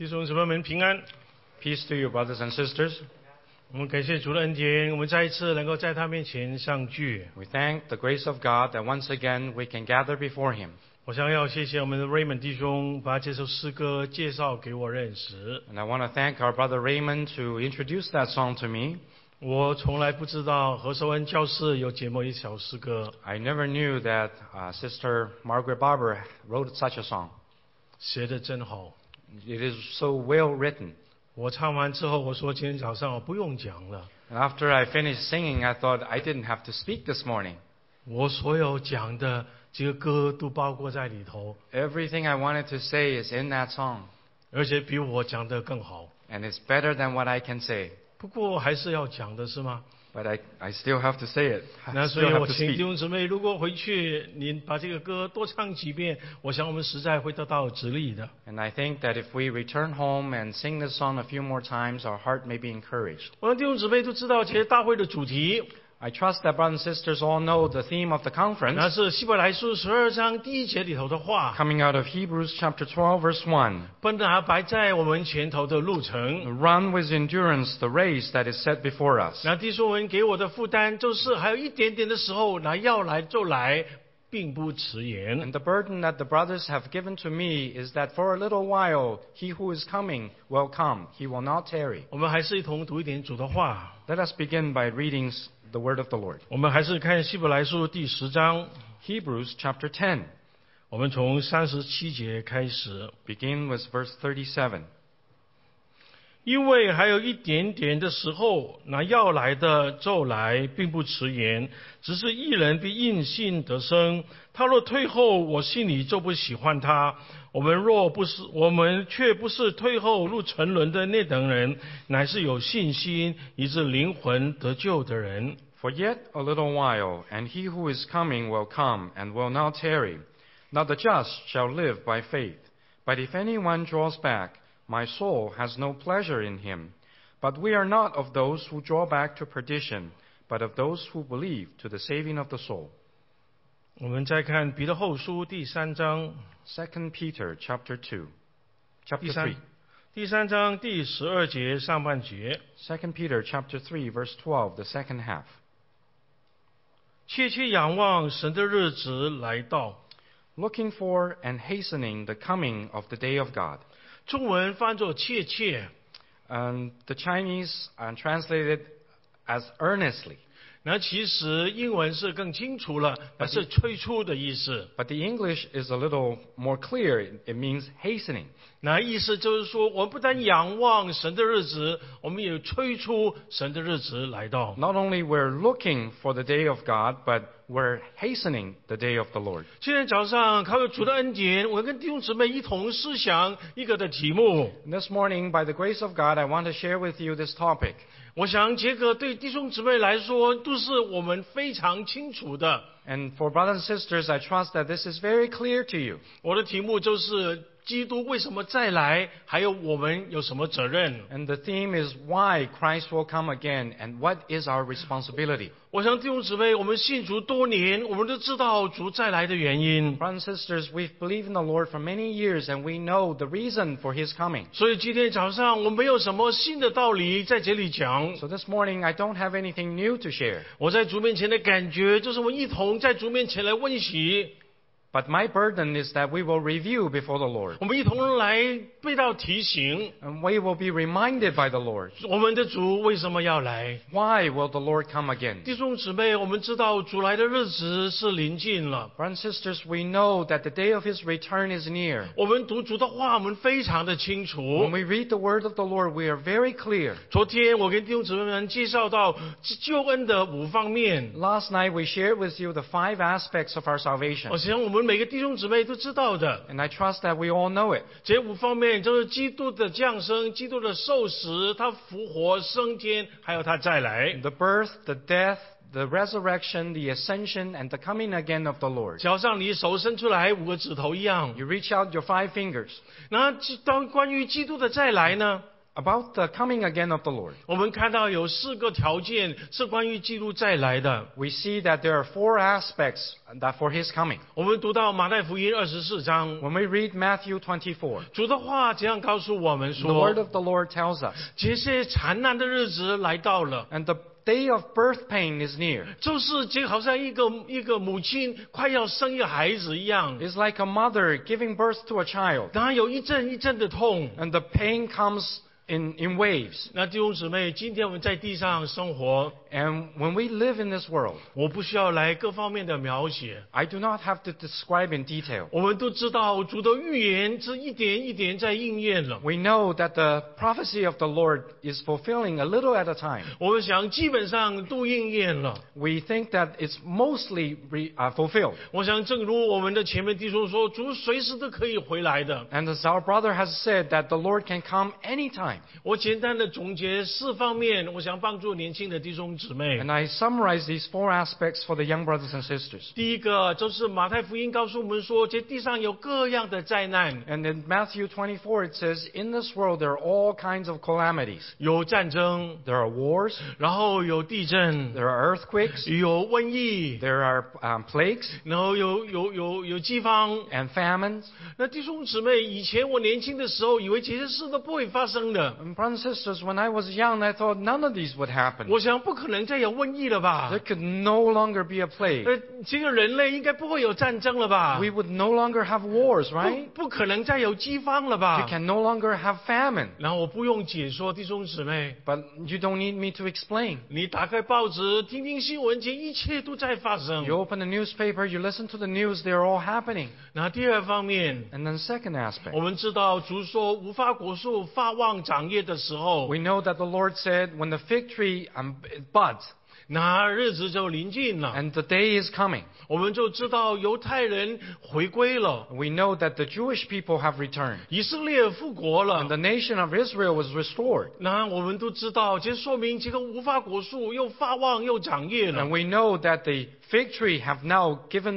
弟兄姊妹们平安。 Peace to you, brothers and sisters. 我们感谢主的恩典，我们再一次能够在他面前相聚。 We thank the grace of God that once again we can gather before Him. 我想要谢谢我们的 Raymond 弟兄把这首诗歌介绍给我认识。 And I want to thank our brother Raymond to introduce that song to me. 我从来不知道何寿恩教士有这么一首诗歌， I never knew that Sister Margaret Barber wrote such a song. 写得真好。 It is so well written. 我唱完之后，我说今天早上我不用讲了， And after I finished singing, I thought I didn't have to speak this morning. 我所有讲的这个歌都包括在里头， Everything I wanted to say is in that song. 而且比我讲的更好。 And it's better than what I can say. 不过还是要讲的是吗？ But I still have to say it. I 那所以 still 我 have to 请弟 speak. 兄姊妹，如果回去您把这个歌多唱几遍，我想我们实在会得到直力的。 And I think that if we return home and sing this song a few more times, our heart may be encouraged. 我的弟兄姊妹都知道，其实大会的主题 I trust that brothers and sisters all know the theme of the 那 conference 是希伯来书12章第1节里头的话， coming out of Hebrews chapter 12 verse 1. 奔着摆在我们前头的路程。 Run with endurance the race that is set before us. 那弟兄们给我的负担就是还有一点点的时候，那要来就来，并不迟延。 And the burden that the brothers have given to me is that for a little while he who is coming will come. He will not tarry. 我们还是一同读一点主的话。 Let us begin by reading the word of the Lord. 我们还是看希伯来书第10章， Hebrews chapter 10. 我们从37节开始。 Begin with verse 37. 因为还有一点点的时候，那要来的就来，并不迟延。只是一人必因信得生。他若退后，我心里就不喜欢他。我们却不是退后入沉沦的那等人，乃是有信心以致灵魂得救的人。 For yet a little while, and he who is coming will come, and will not tarry. Now the just shall live by faith. But if anyone draws back, my soul has no pleasure in him. But we are not of those who draw back to perdition, but of those who believe to the saving of the soul. 我们再看彼得后书第3章， 2 Peter chapter 2, chapter 3. 第3章第12节上半节。 2 Peter chapter 3, verse 12, the second half. 切切仰望神的日子来到。 Looking for and hastening the coming of the day of God. 中文翻作切切， The Chinese translated as earnestly. 那其实英文是更清楚了，是催促的意思。 But the English is a little more clear. It means hastening. 那意思就是说，我们不但仰望神的日子，我们也催促神的日子来到。 Not only we're looking for the day of God, but we're hastening the day of the Lord. 今天早上靠着主的恩典，我跟弟兄姊妹一同思想一个的题目。 This morning, by the grace of God, I want to share with you this topic. 我想这个对弟兄姊妹来说，都是我们非常清楚的。 And for brothers and sisters, I trust that this is very clear to you. 我的题目就是基督为什么再来，还有我们有什么责任。 And the theme is why Christ will come again and what is our responsibility. 我想弟兄姊妹，我们信主多年，我们都知道主再来的原因。 Brothers and sisters, we've believed in the Lord for many years and we know the reason for His coming. 所以今天早上我没有什么新的道理在这里讲。 So this morning, I don't have anything new to share. 我在主面前的感觉，就是我们一同在主面前来温习， But my burden is that we will review before the Lord. 我们一同来被到提醒， And we will be reminded by the Lord. 我们的主为什么要来？ Why will the Lord come again? 弟兄姊妹，我们知道主来的日子是临近了。 Brothers and sisters, we know that the day of His return is near. 我们读主的话，我们非常的清楚。 When we read the word of the Lord, we are very clear. 昨天我跟弟兄姊妹们介绍到救恩的5方面， Last night, we shared with you the 5 aspects of our 我 salvation. 想我们每个弟兄姊妹都知道的。 And I trust that we all know it. 这5方面就是基督的降生、基督的受死、他复活、升天，还有他再来。 The birth, the death, the resurrection, the ascension, and the coming again of the Lord. 就好像你手伸出来5个指头一样。 You reach out your 5 fingers. 那当关于基督的再来呢？ about the coming again of the Lord, 我们看到有4个条件是关于基督再来的。 we see that there are 4 aspects that for his coming. 我们读到马太福音24章， When we read Matthew 24, 主的话这样告诉我们 the word 说， of the Lord tells us, 这些惨难的日子来到了。 and the day of birth pain is near. 就是就好像一个母亲快要生一个孩子一样， It's like a mother giving birth to a child, 然后有一阵一阵的痛。 and the pain comes in waves. 那弟兄姊妹，今天我们在地上生活， And when we live in this world, 我不需要来各方面的描写， I do not have to describe in detail. 我们都知道主的预言是一点一点在应验了。 We know that the prophecy of the Lord is fulfilling a little at a time. 我们想基本上都应验了。 We think that it's mostly fulfilled. 我想正如我们的前面弟兄说，主随时都可以回来的。 And as our brother has said, that the Lord can come anytime. 我简单的总结4方面，我想帮助年轻的弟兄姊妹。 And I summarize these 4 aspects for the young brothers and sisters. 第一个就是马太福音告诉我们说，这地上有各样的灾难， And in Matthew 24 it says, in this world there are all kinds of calamities. 有战争， There are wars, 然后有地震， there are earthquakes, 有瘟疫， there are plagues 然后有饥荒。 and famines. 那弟兄姊妹，以前我年轻的时候，以为这些事都不会发生的。 And brothers and sisters, when I was young, I thought none of these would happen. 我想不可能再有瘟疫了吧 There？could no longer be a plague. 这个人类应该不会有战争了吧？ We would no longer have wars, right? 不可能再有饥荒了 You 吧？ can no longer have famine. 然后我不用解说，弟兄姊妹， But you don't need me to explain. 你打开报纸，听听新闻，这一切都在发生。 You open the newspaper, you listen to the news, they're all happening. 那第二方面， And then second 我 aspect, 们知道主说无花果树发旺长叶的时候， we know that the Lord said when the fig tree buds 那日子就临近了。 and the day is coming, 我们就知道犹太人回归了， we know that the Jewish people have returned 以色列复国 and the 了。 nation of Israel was restored. 那我们都知道，这说明这个无花果树又发旺又长叶 And 了。 we know that the fig tree have now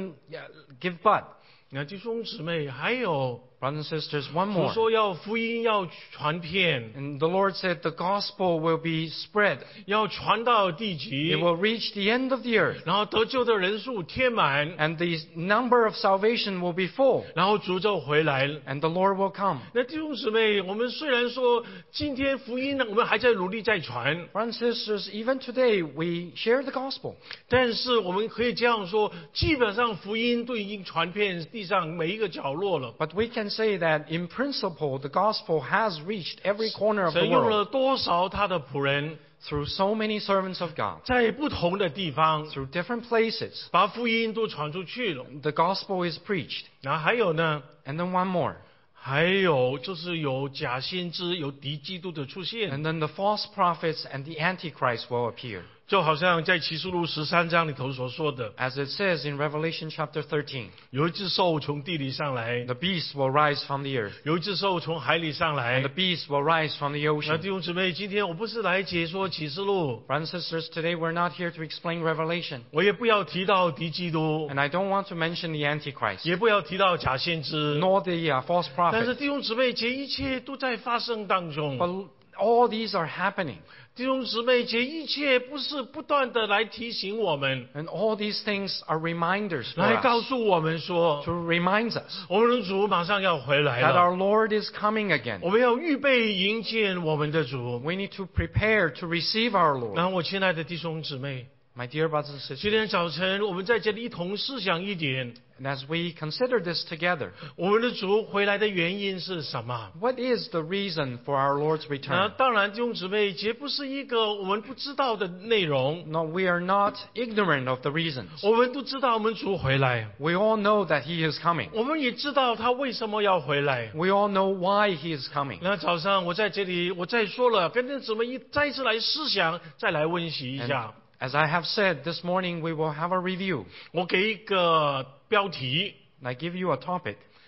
give bud. 那弟兄姊妹，还有 Brothers and sisters, one 主 more. 说要福音要传遍， And the Lord said the gospel will be spread. 要传到地 It 极， will reach the end of the earth. 然后得救的人数填满， And the number of salvation will be full. 然后主就回来了。 And the Lord will come. 那弟兄姊妹，我们虽然说今天福音呢，我们还在努力在传， Brothers and sisters, even today we share the gospel. 但是我们可以这样说，基本上福音都已经传遍地上每一个角落了。 But we can say that in principle the gospel has reached every corner of the 神用 world 了多少他的仆人， through so many servants of God, 在不同的地方 through different places. 把福音都传出去了。 The gospel is preached. 然后还有呢， And then one more. 还有就是有假先知、有敌基督的出现， And then the false prophets and the antichrist will appear. 就好像在启示录13章里头所说的， As it says in Revelation chapter 13, 有一只兽从地里上来， the beast will rise from the earth, 有一只兽从海里上 and 来 the。beast will rise from the 那 ocean. 弟兄姊妹，今天我不是来解说启示录， Brothers and sisters, today we're not here to explain Revelation. 我也不要提到敌基督， And I don't want to mention the antichrist, 也不要提到假先知。 nor the false 但是 prophet. 弟兄姊妹，这一切都在发生当中。 But all these are happening. 弟兄姊妹，这一切不是不断的来提醒我们， And all these things are reminders for 来告 us, 诉我们说， to remind us 我们的主马上要回来 that 了， our Lord is coming again. 我们要预备迎接我们的主。 We need to prepare to receive our 然 Lord. 后，我亲爱的弟兄姊妹， My dear brothers and 今 sisters, 天早晨我们在这里一同思想一点， and as we consider this together, 我们的主回来的原因是什么？ what is the reason for our Lord's 那 return? 当然，弟兄姊妹，这不是一个我们不知道的内容。 No, we are not ignorant of the reasons. 我们都知道我们主回来， We all know that He is coming. 我们也知道他为什么要回来。 We all know why He is coming. 那早上我在这里，我再说了，跟弟兄姊妹再一次来思想，再来温习一 And 下。 as I have said, this morning we will have a review. 我给一个标题， And I give you a topic.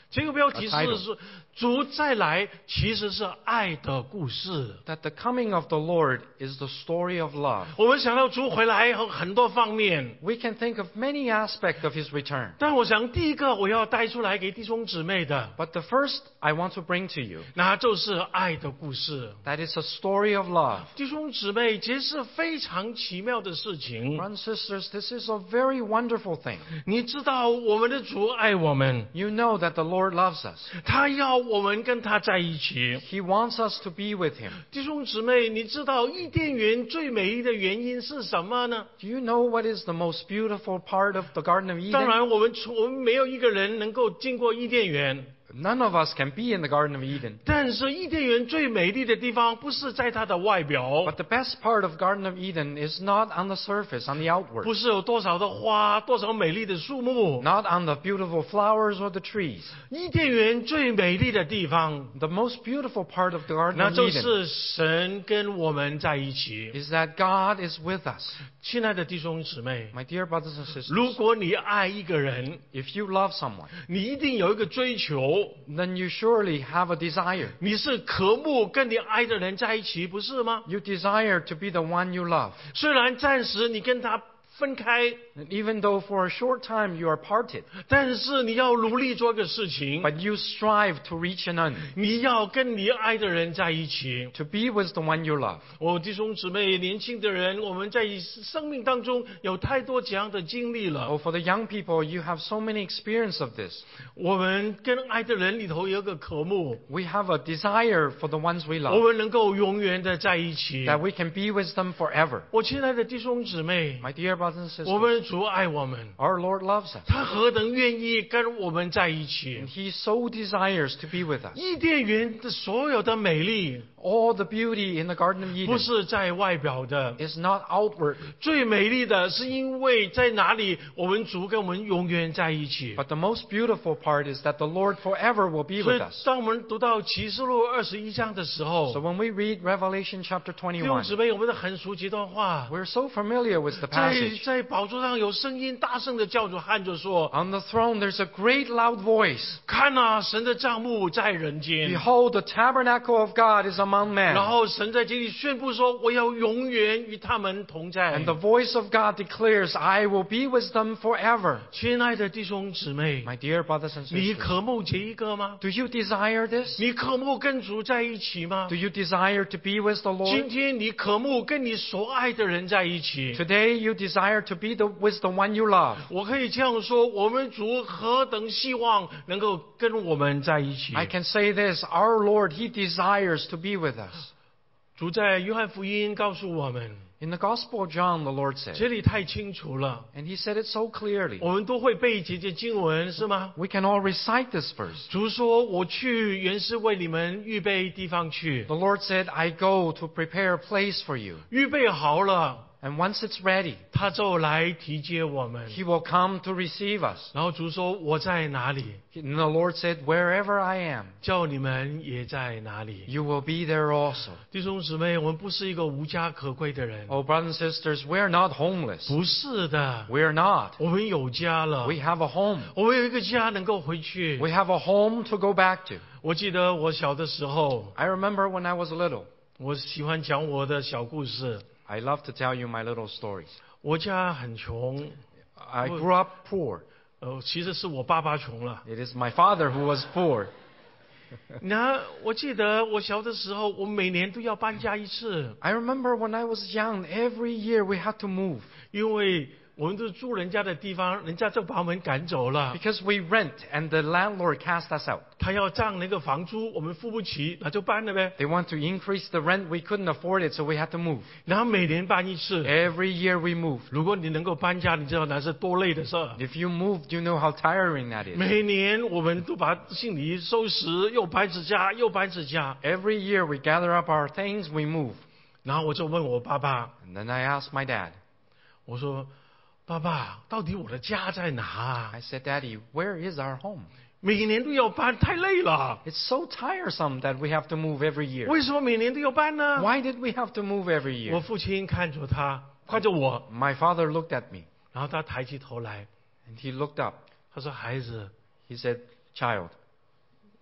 这个标题 A title. 是主再来其实是爱的故事。 That the coming of the Lord is the story of love. 我们想到主回来有很多方面， We can think of many aspects of His return. 但我想第一个我要带出来给弟兄姊妹的， But the first I want to bring to you, 那就是爱的故事。 that is a story of love. 弟兄姊妹，这是非常奇妙的事情。 Brothers and sisters, this is a very wonderful thing. 你知道我们的主爱我们， You know that the Lord loves us. 他要我们跟他在一起。 He wants us to be with Him. 弟兄姊妹，你知道伊甸园最美丽的原因是什么呢？ Do you know what is the most beautiful part of the Garden of 当 Eden? 然，我们没有一个人能够进过伊甸园。 None of us can be in the Garden of Eden. 但是伊甸园最美丽的地方不是在它的外表， But the best part of Garden of Eden is not on the surface, on the outward. 不是有多少的花，多少美丽的树木。 Not on the beautiful flowers or the trees. 伊甸园最美丽的地方， The most beautiful part of the Garden 那 of 就 Eden 是神跟我们在一起。 is that God is with us. 亲爱的弟兄姊妹， My dear brothers and sisters, 如果你爱一个人， if you love someone, 你一定有一个追求， then you surely have a desire. 你是渴慕跟你爱的人在一起，不是吗？ You desire to be the one you love. 虽然暂时你跟他分开， And even though for a short time you are parted, 但是你要努力做一个事情， but you strive to reach an end, 你要跟你爱的人在一起。 to be with the one you love. 我弟兄姊妹，年轻的人，我们在生命当中有太多这样的经历了。 Oh, for the young people, you have so many experience of this. 我们跟爱的人里头有个渴慕， We have a desire for the ones we 我 love, 们能够永远的在一起。 that we can be with them forever. 我亲爱的弟兄姊妹， My dear brothers and 我 sisters, 们主爱我们， our Lord loves us. 他何等愿意跟我们在一 And 起。 He so desires to be with us. 伊甸园的所有的美丽， All the beauty in the Garden of 不 Eden 是在外表的， is not outward, 最美丽的是因为在哪里，我们主跟我们永远在一起。 but the most beautiful part is that the Lord forever will be 所以 with us. 当我们读到启示录21章的时 So 候， when we read Revelation chapter 弟兄姊 21, 妹，我们都很熟悉一段话， we're so familiar with the 在 passage. 在宝座上有声音大声的叫着喊着说 On the throne there's a great loud voice. ：“ 看啊，神的帐幕在人间。” Behold, the tabernacle of God is among 然 men. 后神在这里宣布说：“我要永远与他们同在。 And the voice of God declares, I will be with them forever. ” 亲爱的弟兄姊妹， My dear brothers and 你 sisters, 渴慕这一个吗？ do you desire this? 你渴慕跟主在一起吗 Do？you desire to be with the 今 Lord? 天你渴慕跟你所爱的人在一起。 Today you desire to be with the one you love. 我可以这样说：我们主何等希望能够跟我们在一起。 I can say this, our Lord, He desires to be with us. 主在约翰福音告诉我们， In the Gospel of John, the Lord said, 这里太清楚了， and He said it so clearly. 我们都会背这些经文，是吗？ We can all recite this verse. 主说：“我去，原是为你们预备地方去， The Lord said, I go to prepare a place for you. 预备好了， And once it's ready, 他就来提接我们。 He will come to receive us. ” 然后主说：“我在哪里， And the Lord said, wherever I am, 叫你们也在哪里。 you will be there also. ” 弟兄姊妹，我们不是一个无家可归的人， Oh, brothers and sisters, we're not homeless. 不是的， We're not. 我们有家了， We have a home. 我们有一个家能够回去。 We have a home to go back to. 我记得我小的时候， I remember when I was little, 我喜欢讲我的小故事。 I love to tell you my little stories. 我家很穷， I grew up poor. 其实是我爸爸穷了。 It is my father who was poor. 那我记得我小的时候，我每年都要搬家一次， I remember when I was young, every year we had to move 因为我们都是住人家的地方，人家就把我们赶走了。 because we rent and the landlord cast us out. 他要涨那个房租，我们付不起，那就搬了呗。 They want to increase the rent. We couldn't afford it, so we had to move. 然后每年搬一次。 Every year we moved. 如果你能够搬家，你知道那是多累的事儿。 If you moved, you know how tiring that is. 每年我们都把行李收拾，又搬次家，又搬次家。 Every year we gather up our things, we move. 然后我就问我爸爸， And then I asked my dad. 我说：“爸爸，到底我的家在哪啊？ I said, Daddy, where is our home? 每年都要搬，太累了。 It's so tiresome that we have to move every year. 为什么每年都要搬呢？” Why did we have to move every 我 year? 父亲看着他，看着我， My father looked at me 然后他抬起头来， and he looked up. 他说：“孩子， He said, Child,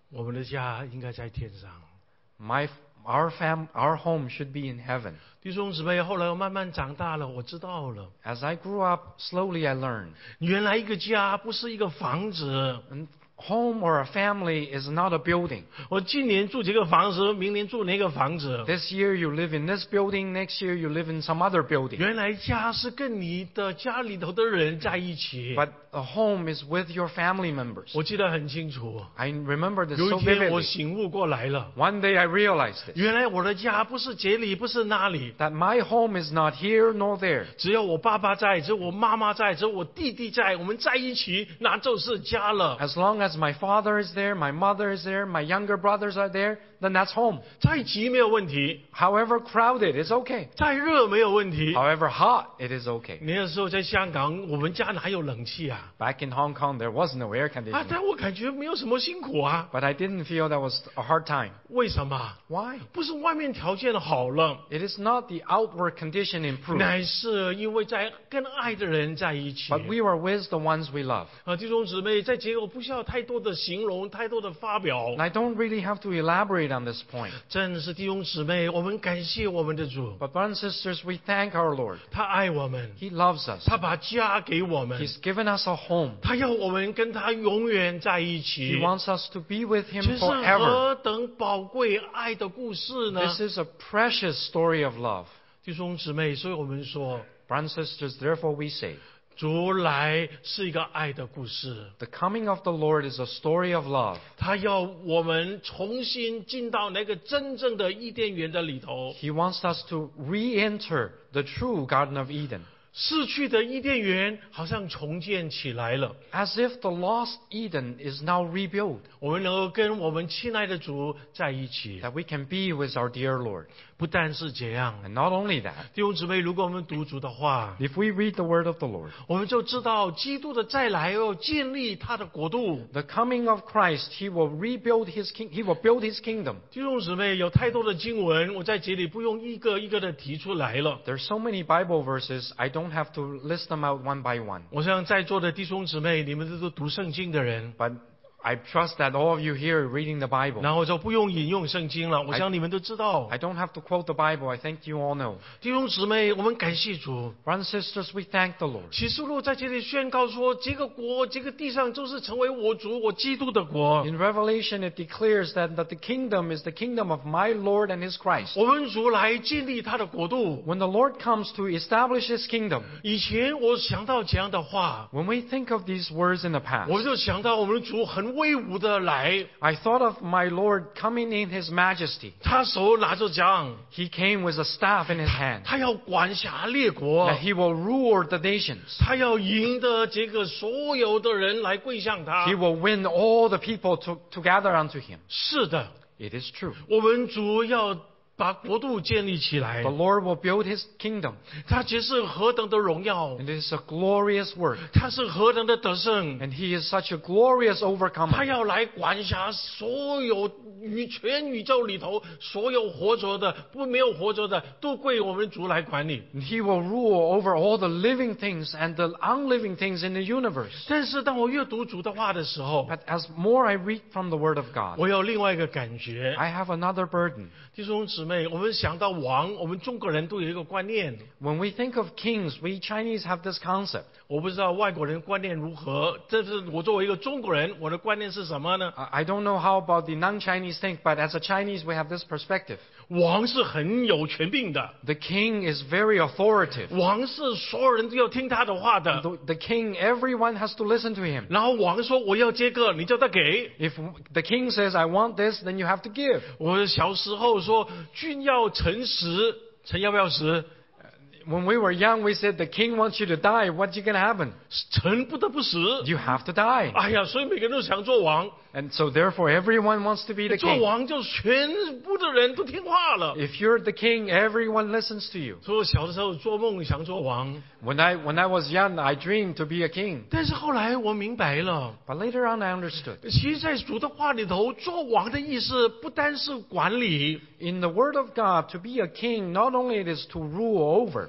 我们的家应该在天上。 Our home should be in heaven. 弟兄姊妹，后来我慢慢长大了，我知道了， As I grew up, slowly I learned. 原来一个家不是一个房子。 And home or a family is not a building. 我今年住这个房子，明年住那个房子。 This year you live in this building, next year you live in some other building. 原来家是跟你的家里头的人在一起。 But a home is with your family members. 我记得很清楚， I remember this 有 so 一天我 vividly. 醒悟过来了， One day I realized this, 原来我的家不是这里，不是那里， that my home is not here nor there. 只要我爸爸在，只有我妈妈在，只有我弟弟在，我们在一起，那就是家了。 As long as my father is there, my mother is there, my younger brothers are there, then that's home. 再急没有问题， However crowded, it's okay. 再热没有问题。 However hot, it is okay. 那个时候在香港，我们家哪有冷气啊？ Back in Hong Kong, there was no air 啊， conditioning. 但我感觉没有什么辛苦啊。 But I didn't feel that was a hard time. 为什么？ Why? 不是外面条件好了， It is not the outward condition improved, 乃是因为在跟爱的人在一起。 but we were with the ones we love. 弟兄姊妹，在这个我不需要太多的形容，太多的发表 And。I don't really have to elaborate on this point. 真是弟兄姊妹，我们感谢我们的主， But brothers and sisters, we thank our Lord. 他爱我们， He loves us. 他把家给我们， He's given us a home. 他要我们跟他永远在一 He 起。 wants us to be with 这 Him 是 forever. 何等宝贵爱的故事呢？ This is a precious story of love. 弟兄姊妹，所以我们说， Brothers and sisters, therefore we say, 主来是一个爱的故事， the coming of the Lord is a story of love. 他要我们重新进到那个真正的伊甸园的里头。 He wants us to re-enter the true Garden of Eden. 逝去的伊甸园好像重建起来了， As if the lost Eden is now rebuilt, 我们能够跟我们亲爱的主在一起。 that we can be with our dear Lord. 不但是这样， And not only that, 弟兄姊妹，如果我们读主的话， if we read the word of the Lord, 我们就知道基督的再来要建立他的国度。 the coming of Christ, He will rebuild He will build His kingdom. 弟兄姊妹，有太多的经文，我在这里不用一个一个的提出来了。 There's so many Bible verses, I don't have to list them out one by one. 我想在座的弟兄姊妹，你们都读圣经的人， But I trust that all of you here are reading the Bible. 然后就不用引用圣经了。我想你们都知道， I don't have to quote the Bible. I think you all know. 弟兄姊妹，我们感谢主。 Brothers and sisters, we thank the Lord. 启示录在这里宣告说，这个国，这个地上就是成为我主、我基督的国。 In Revelation, it declares that the kingdom is the kingdom of my Lord and His Christ. 我们主来建立他的国度。 When the Lord comes to establish His kingdom, 以前我想到这样的话， when we think of these words in the 我 past, 就想到我们的主很威武的来， I thought of my Lord coming in His majesty. 他手拿着杖， He came with a staff in His hand, 他要管辖列国 that，He will rule the nations. 他要赢得这个所有的人来跪向他 He。will win all the people to gather unto Him. 是的， It is true. 我们主要把国度建立起来 The，Lord will build His kingdom, 他这是何等的荣耀， and it is a glorious work. 他是何等的得胜， And He is such a glorious 他 overcomer. 要来管辖所有全宇宙里头所有活着的，没有活着的，都归我们主来管理。 And He will rule over all the living things and the unliving things in the universe. 但是当我阅读主的话的时候， But as more I read from the Word of God, 我有另外一个感觉。 I have another burden. 弟兄姊妹，我们想到王，我们中国人都有一个观念， When we think of kings, we Chinese have this concept. 我不知道外国人观念如何。这是我作为一个中国人，我的观念是什么呢？ I don't know how about the non-Chinese think, but as a Chinese, we have this perspective. 王是很有权柄的， The king is very authoritative. 王是所有人都要听他的话的。 The king, everyone has to listen to him. 然后王说我要这个，你叫他给。 If the king says, I want this, then you have to give. 我小时候说君要臣死，臣要不要死？ When we were young, we said, the king wants you to die. What's going to happen? 臣不得不死。 You have to die. 哎呀，所以每个人都想做王， And so therefore, everyone wants to be the 做 king. 王就全部的人都听话了。 If you're the king, everyone listens to you. 所以我小的时候做梦想做王， When I was young, I dreamed to be a king. 但是后来我明白了， But later on, I understood. 其实在主的话里头，做王的意思不单是管理， In the Word of God, to be a king, not only it is to rule over,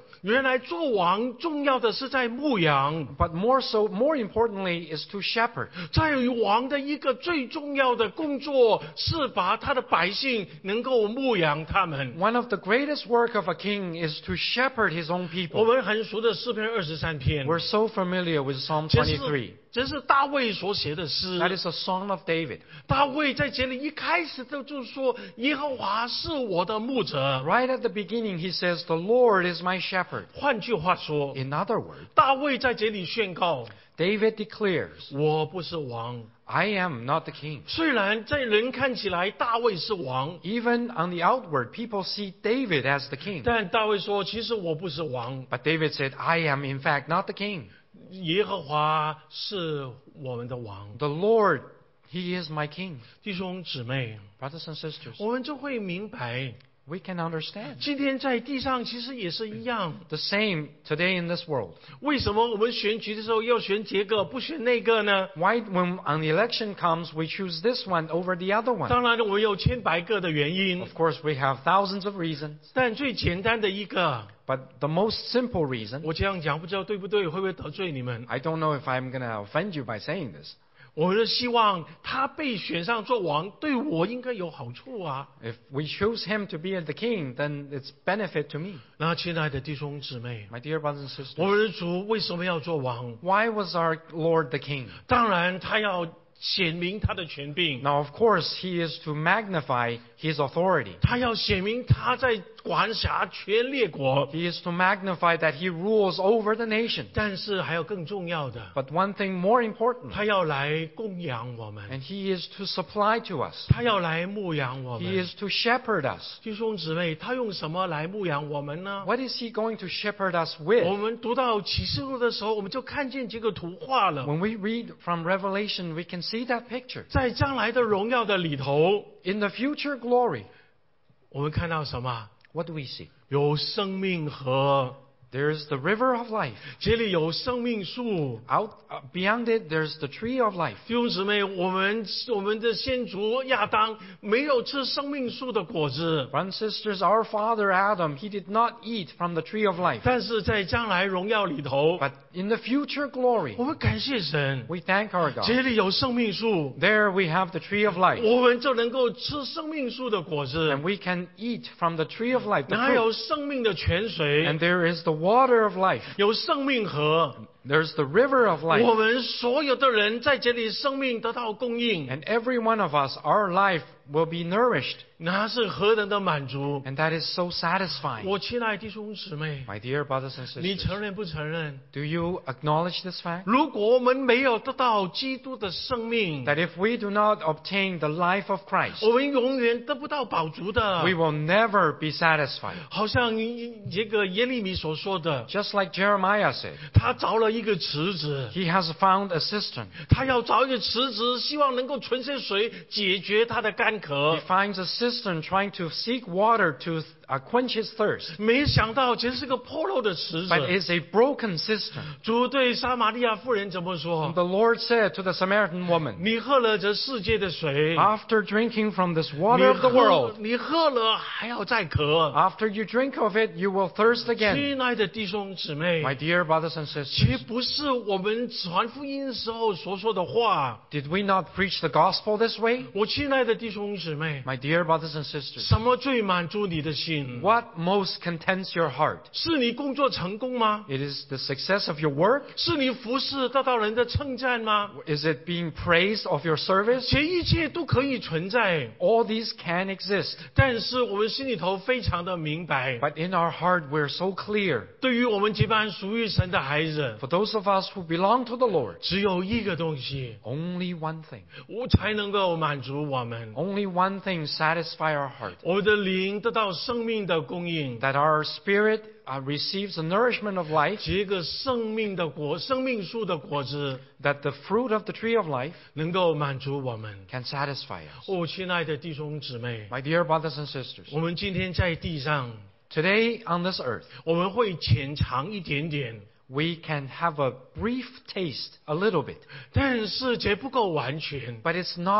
原来做王重要的是在牧羊， But more importantly, is to shepherd. 在于王的一个最重要的工作是把他的百姓能够牧养他们。 One of the greatest work of a king is to shepherd his own 我 people. 们很熟的诗篇23篇， We're so familiar with Psalm 这是 23. 这是大卫所写的诗。 That is a song of David. 大卫在这里一开始就说：“耶和华是我的牧者。 Right at the beginning, he says, "The Lord is my shepherd." ” 换句话说， In other words, 大卫在这里宣告： David declares, 我不是王。 "I am not the king." 虽然在人看起来大卫是王， Even on the outward, people see David as the king. 但大卫说：“其实我不是王， But David said, "I am in fact not the king. 耶和华是我们的王。 The Lord, he is my king." ” 弟兄姊妹， Brothers and sisters, 我们就会明白， we can understand. 今天在地上其实也是一样。 The same today in this world. 为什么我们选举的时候要选这个不选那个呢？ Why, when on the election comes, we choose this one over the other one? 当然，我们有千百个的原因， Of course, we have thousands of reasons. 但最简单的一个， But the most simple reason, 我这样讲不知道对不对，会不会得罪你们？ I don't know if I'm going to offend you by saying this. 我们是希望他被选上做王，对我应该有好处啊。 If we choose him to be the king, then it's benefit to me. 那亲爱的弟兄姊妹， My dear brothers and 我 sisters, 们的主为什么要做王？ why was our Lord the king? 当然，他要显明他的权柄， Now, of course, he is to magnify his authority. 他要显明他在管辖全列国。 He is to magnify that he rules over the nation. 但是还有更重要的， But one thing more important, 他要来供养我们， and he is to supply to us. 他要来牧养我 He 们。 is to shepherd us. 弟兄姊妹，他用什么来牧养我们呢？ What is he going to shepherd us 我 with? 们读到启示录的时候，我们就看见这个图画了。 When we read from Revelation, we can see that picture. 在将来的荣耀的里头， In the future glory, 我们看到什么？ what do we see? 有生命河， There's the river of life. 这里有生命树。 Out beyond it, there's the tree of life. 弟兄姊妹，我们的先祖亚当没有吃生命树的果子， Brothers and sisters, our father Adam, he did not eat from the tree of life. 但是在将来荣耀里头， But in the future glory, 我们感谢神， we thank our 这 God. 里有生命树， There we have the tree of life. 我们就能够吃生命树的果子 And，we can eat from the tree of life, the 还 fruit. 有生命的泉水， And there is the water of life. 有生命河。 There's the river of 我 life. 们所有的人在这里生命得到供应， And every one of us, our life will be nourished. 那是何等的满足！ And that is so satisfying. 我亲爱的弟兄姊妹， My dear brothers and 你 sisters, 承认不承认？ do you acknowledge this fact? 如果我们没有得到基督的生命， That if we do not obtain the life of Christ, 我们永远得不到饱足的。 we will never be satisfied. 好像这个耶利米所说的， Just like Jeremiah said, 他凿了一个池子， he has found a cistern. 他要凿一个池子，希望能够存些水，解决他的干 He 渴。 finds a cistern trying to seek water to quench his thirst. 没想到这是个破漏的池子。 But it's a broken cistern. 主对撒玛利亚妇人怎么说？ The Lord said to the Samaritan woman, 你喝了这世界的水， after drinking from this water of the world, 你喝了还要再渴。 after you drink of it, you will thirst again. 亲爱的弟兄姊妹， My dear brothers and 这 sisters, 不是我们传福音时候所说的话。 did we not preach the gospel this way? 我亲爱的弟兄姊妹， My dear brothers and sisters, 什么最满足你的心？ what most contents your heart? 是你工作成功吗？ It is the success of your work? 是你服侍得到人的称赞吗？ Is it being praised of your service? 这一切都可以存在， All these can exist. 但是我们心里头非常的明白， But in our heart, we're so clear. 对于我们这般属于神的孩子， For those of us who belong to the Lord, 只有一个东西， only one thing. 我才能够满足我们。 Only one thing satisfy our heart. 我们的灵得到生命的供应， That our spirit receives the nourishment of life. 这个生命的果，生命树的果子， That the fruit of the tree of life 能够满足我们。 can satisfy us. 哦，亲爱的弟兄姊妹， My dear brothers and sisters, 我们今天在地上， today on this earth, 我们会浅尝一点点， we can have a brief taste, a little bit. 但是这不够完全。 But it's not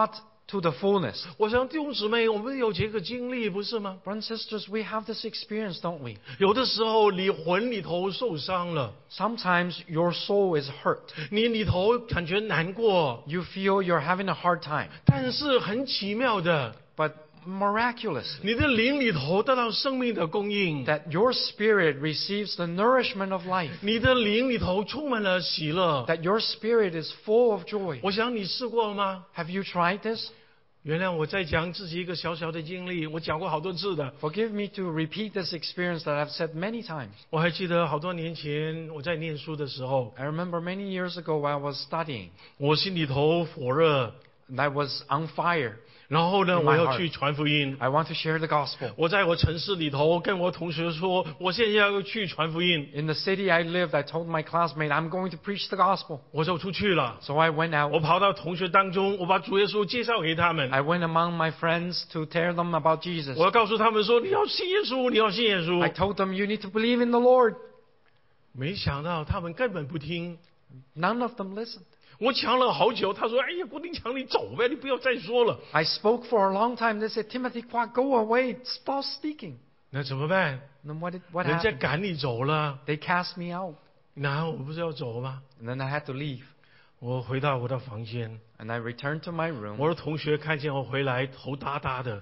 to the fullness. 我想弟兄姊妹，我们有这个经历，不是吗？ Brothers and sisters, we have this experience, don't we? 有的时候你魂里头受伤了， Sometimes your soul is hurt. 你里头感觉难过， You feel you're having a hard time. 但是很奇妙的， But miraculously, 你的灵里头得到生命的供应， that your spirit receives the nourishment of life. 你的灵里头充满了喜乐。 That your spirit is full of joy. 我想你试过吗？ Have you tried this? 原谅我再讲自己一个小小的经历，我讲过好多次的。 Forgive me to repeat this experience that I've said many times. 我还记得好多年前我在念书的时候， I remember many years ago while I was studying, 我心里头火热， and I was on fire. 然后呢， In my 我要 heart. 去传福音。 I want to share the gospel. 我在我城市里头跟我同学说，我现在要去传福音， In the city I lived, I told my classmate, I'm going to preach the gospel. 我就出去了。 So I went out. 我跑到同学当中，我把主耶稣介绍给他们。 I went among my friends to tell them about Jesus. 我要告诉他们说，你要信耶稣，你要信耶 I 稣。 told them, you need to believe in the Lord. 没想到他们根本不听。 None of them listened. 我讲了好久，他说：“哎呀，郭定强，你走呗，你不要再说了。 I spoke for a long time. They said, Timothy Kwak, go away. Stop speaking. ” 那怎么办？ And then what 人家 happened? 赶你走了， They cast me out. 然后我不是要走吗？ And then I had to leave. 我回到我的房间， And I returned to my room. 我的同学看见我回来，头大大的，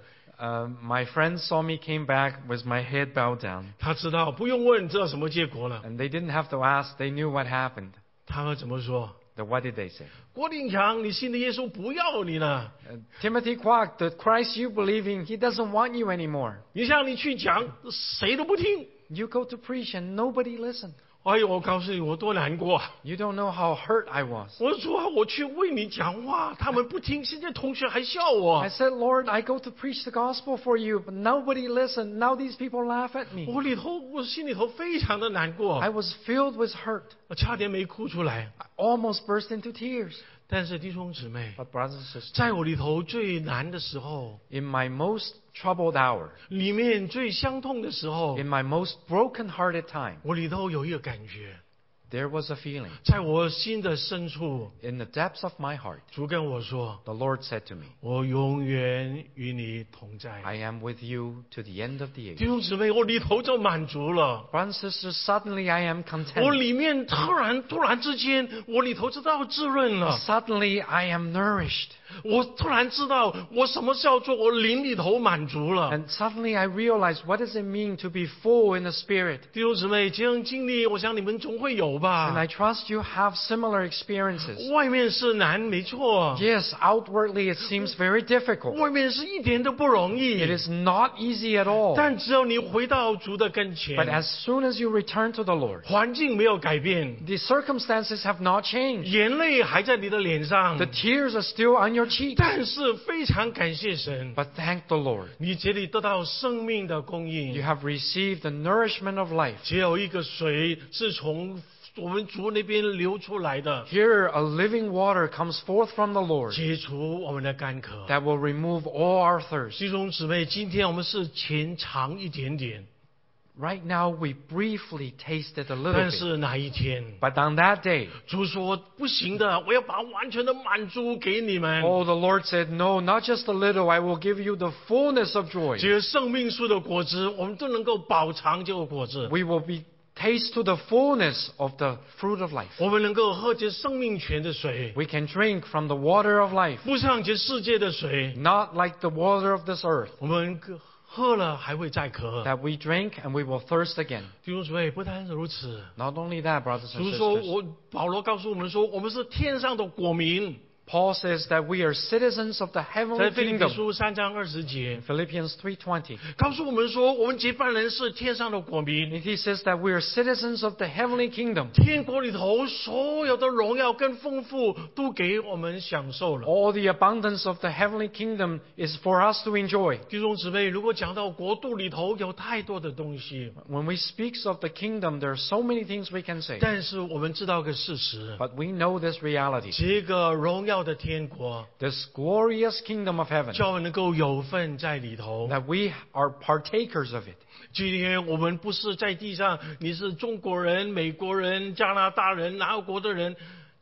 My friends saw me came back with my head bowed down. 他知道不用问，知道什么结果了。 And they didn't have to ask. They knew what happened. 他们怎么说？ Then what did they say? 郭定强，你信的耶稣不要你了， Timothy Kwak, the Christ you believe in, he doesn't want you anymore. 你像你去讲，谁都不听。 You go to preach and nobody listened. 哎呦，我告诉你，我多难过啊！ You don't know how hurt I was. 我说我去为你讲话，他们不听，现在同学还笑我 I。said, Lord, I go to preach the gospel for you, but nobody listened. Now these people laugh at me. 我心里头非常的难过 I，was filled with hurt. 我差点没哭出来。 I almost burst into tears. 但是弟兄姊妹， But brothers and sisters, 在我里头最难的时候， in my most troubled hour, 里面最伤痛的时候， in my most broken-hearted time, 我里头有一个感觉， there was a feeling 在我心的深处， in the depths of my heart. 主跟我说 The Lord said to me, 我永远与你同在。 I am with you to the end of the 弟 age. 兄姊妹，我里头就满足了。 Brothers and sisters, suddenly I am 我 content. 里面突然之间，我里头知道滋润了。 Suddenly I am nourished. 我突然知道，我什么叫做我灵里头满足了。 And suddenly I realized what does it mean to be full in the Spirit. 弟兄姊妹，这样经历，我想你们总会有 And I 吧。 trust you have similar experiences. 外面是难，没错， Yes, outwardly it seems very difficult. 外面是一点都不容易 It。is not easy at all. 但只要你回到主的跟 But 前， as soon as you return to the Lord, 环境没有改变， the circumstances have not changed. 眼泪还在你的脸上 The，tears are still on your cheeks. 但是非常感谢神， But thank the Lord. 你这里得到生命的供 You 应。 have received the nourishment of life. 只有一个水是从我们主那边流出来的， Here, a living water comes forth from the Lord 解除我们的干渴。 that will remove all our thirst. 弟兄姊妹，今天我们是浅尝一点点， Right now, we briefly tasted a little 但 bit. 是哪一天， But on that day, 主说不行的，我要把完全的满足给你们。 oh, the Lord said, no, not just a little. I will give you the fullness of joy. 这些生命树的果子，我们都能够饱尝这个果子。 We will be taste to the fullness of the fruit of life. 我们能够喝这生命泉的水， We can drink from the water of life, 不像这世界的水， not like the water of this earth, 我们喝了还会再渴。 that we drink and we will thirst again. 弟兄姊妹，不单如此， Not only that, brothers and 主说 sisters, 保罗告诉我们说，我们是天上的国民。 Paul says that we are citizens of the 在 heavenly 腓立比 kingdom. 书3章20节 Philippians 3:20. 告诉我们说，我们这班人是天上的国民。 And he says that we are citizens of the heavenly kingdom. 天国里头所有的荣耀跟丰富都给我们享受了。 All the abundance of the heavenly kingdom is for us to enjoy. 弟兄姊妹，如果讲到国度里头有太多的东西， When we speak of the kingdom, there are so many things we can say. 但是我们知道个事实， But we know this reality. 这个荣耀的天国， This glorious kingdom of heaven, 叫我们能够有份在里头。 that we are partakers of it. 今天我们不是在地上，你是中国人、美国人、加拿大人、哪个国的人，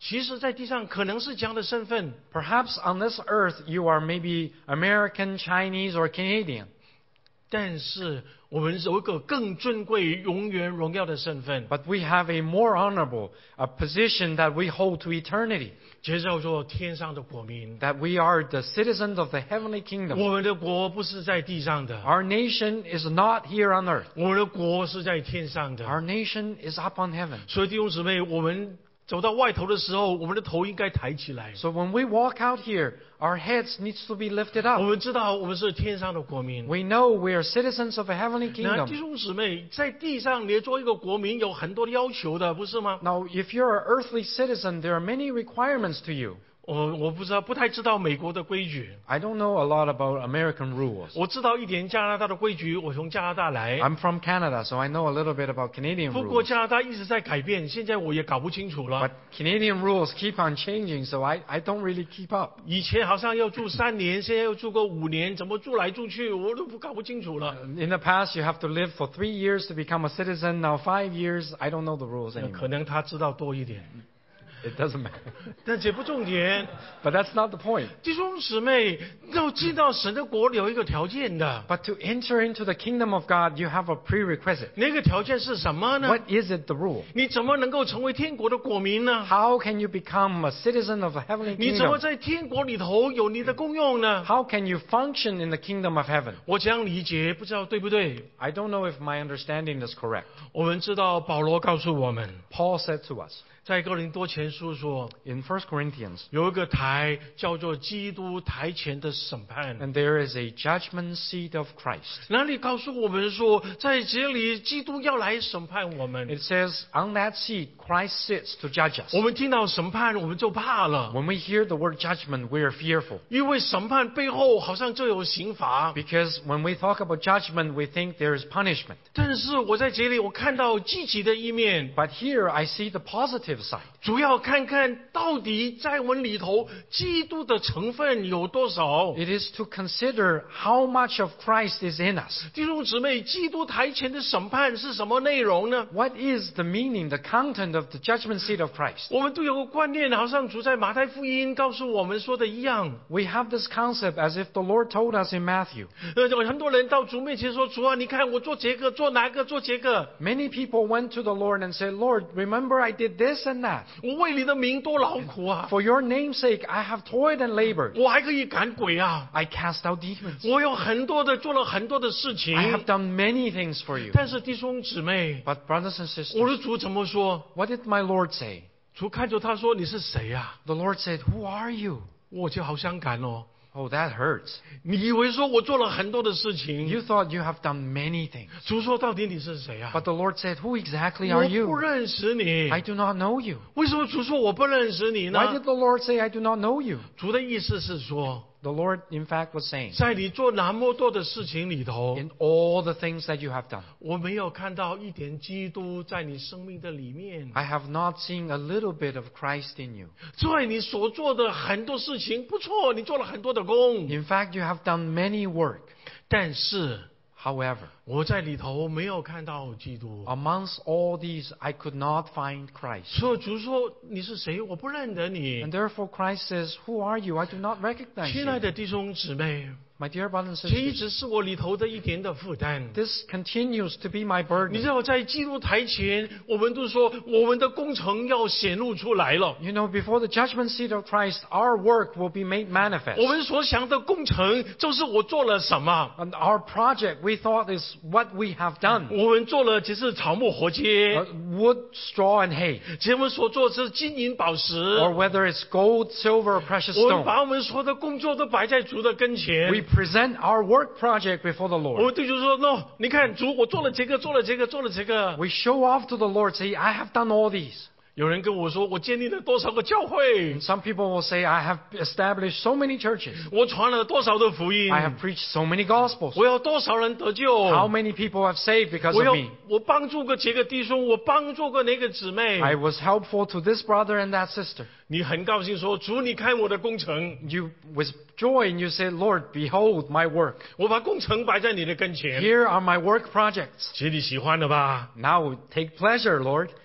其实在地上可能是这样的身份， Perhaps on this earth you are maybe American, Chinese, or Canadian. 但是我们有一个更尊贵、永远荣耀的身份， But we have a more honorable position that we hold to eternity. 这叫做天上的国民。 That we are the citizens of the heavenly kingdom. 我们的国不是在地上的， Our nation is not here on earth. 我们的国是在天上的。 Our nation is up on heaven. 所以弟兄姊妹，我们走到外头的时候，我们的头应该抬起来。 So when we walk out here, our heads needs to be lifted 我 up. 们知道我们是天上的国民。 We know we are citizens of a heavenly 那弟 kingdom. 兄姊妹，在地上你做一个国民有很多的要求的，不是吗？ Now, if you're an earthly citizen, there are many requirements to you. 我不太知道美国的规矩。 I don't know a lot about American rules. 我知道一点加拿大的规矩，我从加拿大来。 I'm from Canada, so I know a little bit about Canadian 不过 rules. 加拿大一直在改变，现在我也搞不清楚了 But。Canadian rules keep on changing, so I don't really keep up. 以前好像要住3年，现在又住个5年，怎么住来住去，我都搞不清楚了。 In the past, you have to live for 3 years to become a citizen. Now 5 years, I don't know the rules 可 anymore. 能他知道多一点， It doesn't matter. 但这不重点。 But that's not the point. 弟兄姊妹，要进到神的国里有一个条件的， But to enter into the kingdom of God, you have a prerequisite. 那个条件是什么呢？ What is it, the rule? 你怎么能够成为天国的国民呢？ How can you become a citizen of the heavenly 你怎么 kingdom? 在天国里头有你的功用呢？ How can you function in the kingdom of heaven? 我这样理解，不知道对不对？ I don't know if my understanding is correct. 我们知道保罗告诉我们， Paul said to us 在哥林多前书说， in 1 Corinthians, 有一个台叫做基督台前的审判。 and there is a judgment seat of Christ. 那里告诉我们说，在这里基督要来审判我们。 It says, on that seat, Christ sits to judge us. 我们听到审判，我们就怕了， When we hear the word judgment, we are fearful. 因为审判背后好像就有刑罚。 Because when we talk about judgment, we think there is punishment. 但是我在这里，我看到积极的一面， But here I see the positive side. 主要看看到底在我们里头，基督的成分有多少。 It is to consider how much of Christ is in us. 弟兄姊妹，基督台前的审判是什么内容呢？ What is the meaning, the content of the judgment seat of Christ? 我们都有个观念，好像主在马太福音告诉我们说的一样。 We have this concept as if the Lord told us in Matthew. 很多人到主面前说：“主啊，你看我做这个，做哪个，做这个， Many people went to the Lord and said, Lord, remember I did this and that. 我为你的名多劳苦啊， For your name's sake, I have toiled and labored. 我还可以赶鬼啊， I cast out demons. 我有做了很多的事情。 I have done many things for you. 但是弟兄姊妹， But brothers and 我的 sisters, 主怎么说？ what did my Lord say? 主看着他说：“你是谁呀、 The Lord said, who are you? 我就好伤感哦。 Oh, that hurts. 你以为说我做了很多的事情？ You thought you have done many things. 主说：“到底你是谁呀、 But the Lord said, who exactly 我 are 不 you? 认识你。 I do not know you. 为什么主说我不认识你 Why 呢 did the Lord say, I do not know you? 主的意思是说， The Lord, in fact, was saying, 在你做那么多的事情里头， in all the things that you have done, 我没有看到一点基督在你生命的里面。 I have not seen a little bit of Christ in you. 在你所做的很多事情不错，你做了很多的工， In fact, you have done many work. 但是 However, 我在里头没有看到基督。 amongst all these, I could not find Christ. 所以主说你是谁？我不认得你 And。therefore, Christ says, who are you? I do not recognize 亲爱 you. 的弟兄姊妹， My dear brothers and 这一 sisters, 直是我里头的一点的负担。 this continues to be my 你 burden. 知道，在基督台前，我们都说我们的工程要显露出来了。 You know, before the judgment seat of Christ, our work will be made manifest. 我们所想的工程，就是我做了什么。 And our project, we thought, is what we have done. 我们做了只是草木活接， Wood, straw, and hay. 我们所做的是金银宝石。 Or whether it's gold, silver, or precious 我们 stone. 把我们所有的工作都摆在主的跟前。 We present our work project before the 我 Lord. 们对主说：“喏，你看主，我做了这个，做了这个，做了这个。 We show off to the Lord, say, I have done all these. ” 有人跟我说：“我建立了多少个教会 And，some people will say, I have established so many churches. 我传了多少的福音， I have preached so many gospels. 我要多少人得救， How many people have saved because 我 of 要 me? 我帮助过这个弟兄，我帮助过那个姊妹。 I was helpful to this brother and that sister. 你很高兴说：主，你看我的工程， You, with joy, and you said, Lord, behold my work. 我把工程摆在你的跟前， Here are my work projects. 其实你喜欢的吧？” Now take pleasure, Lord.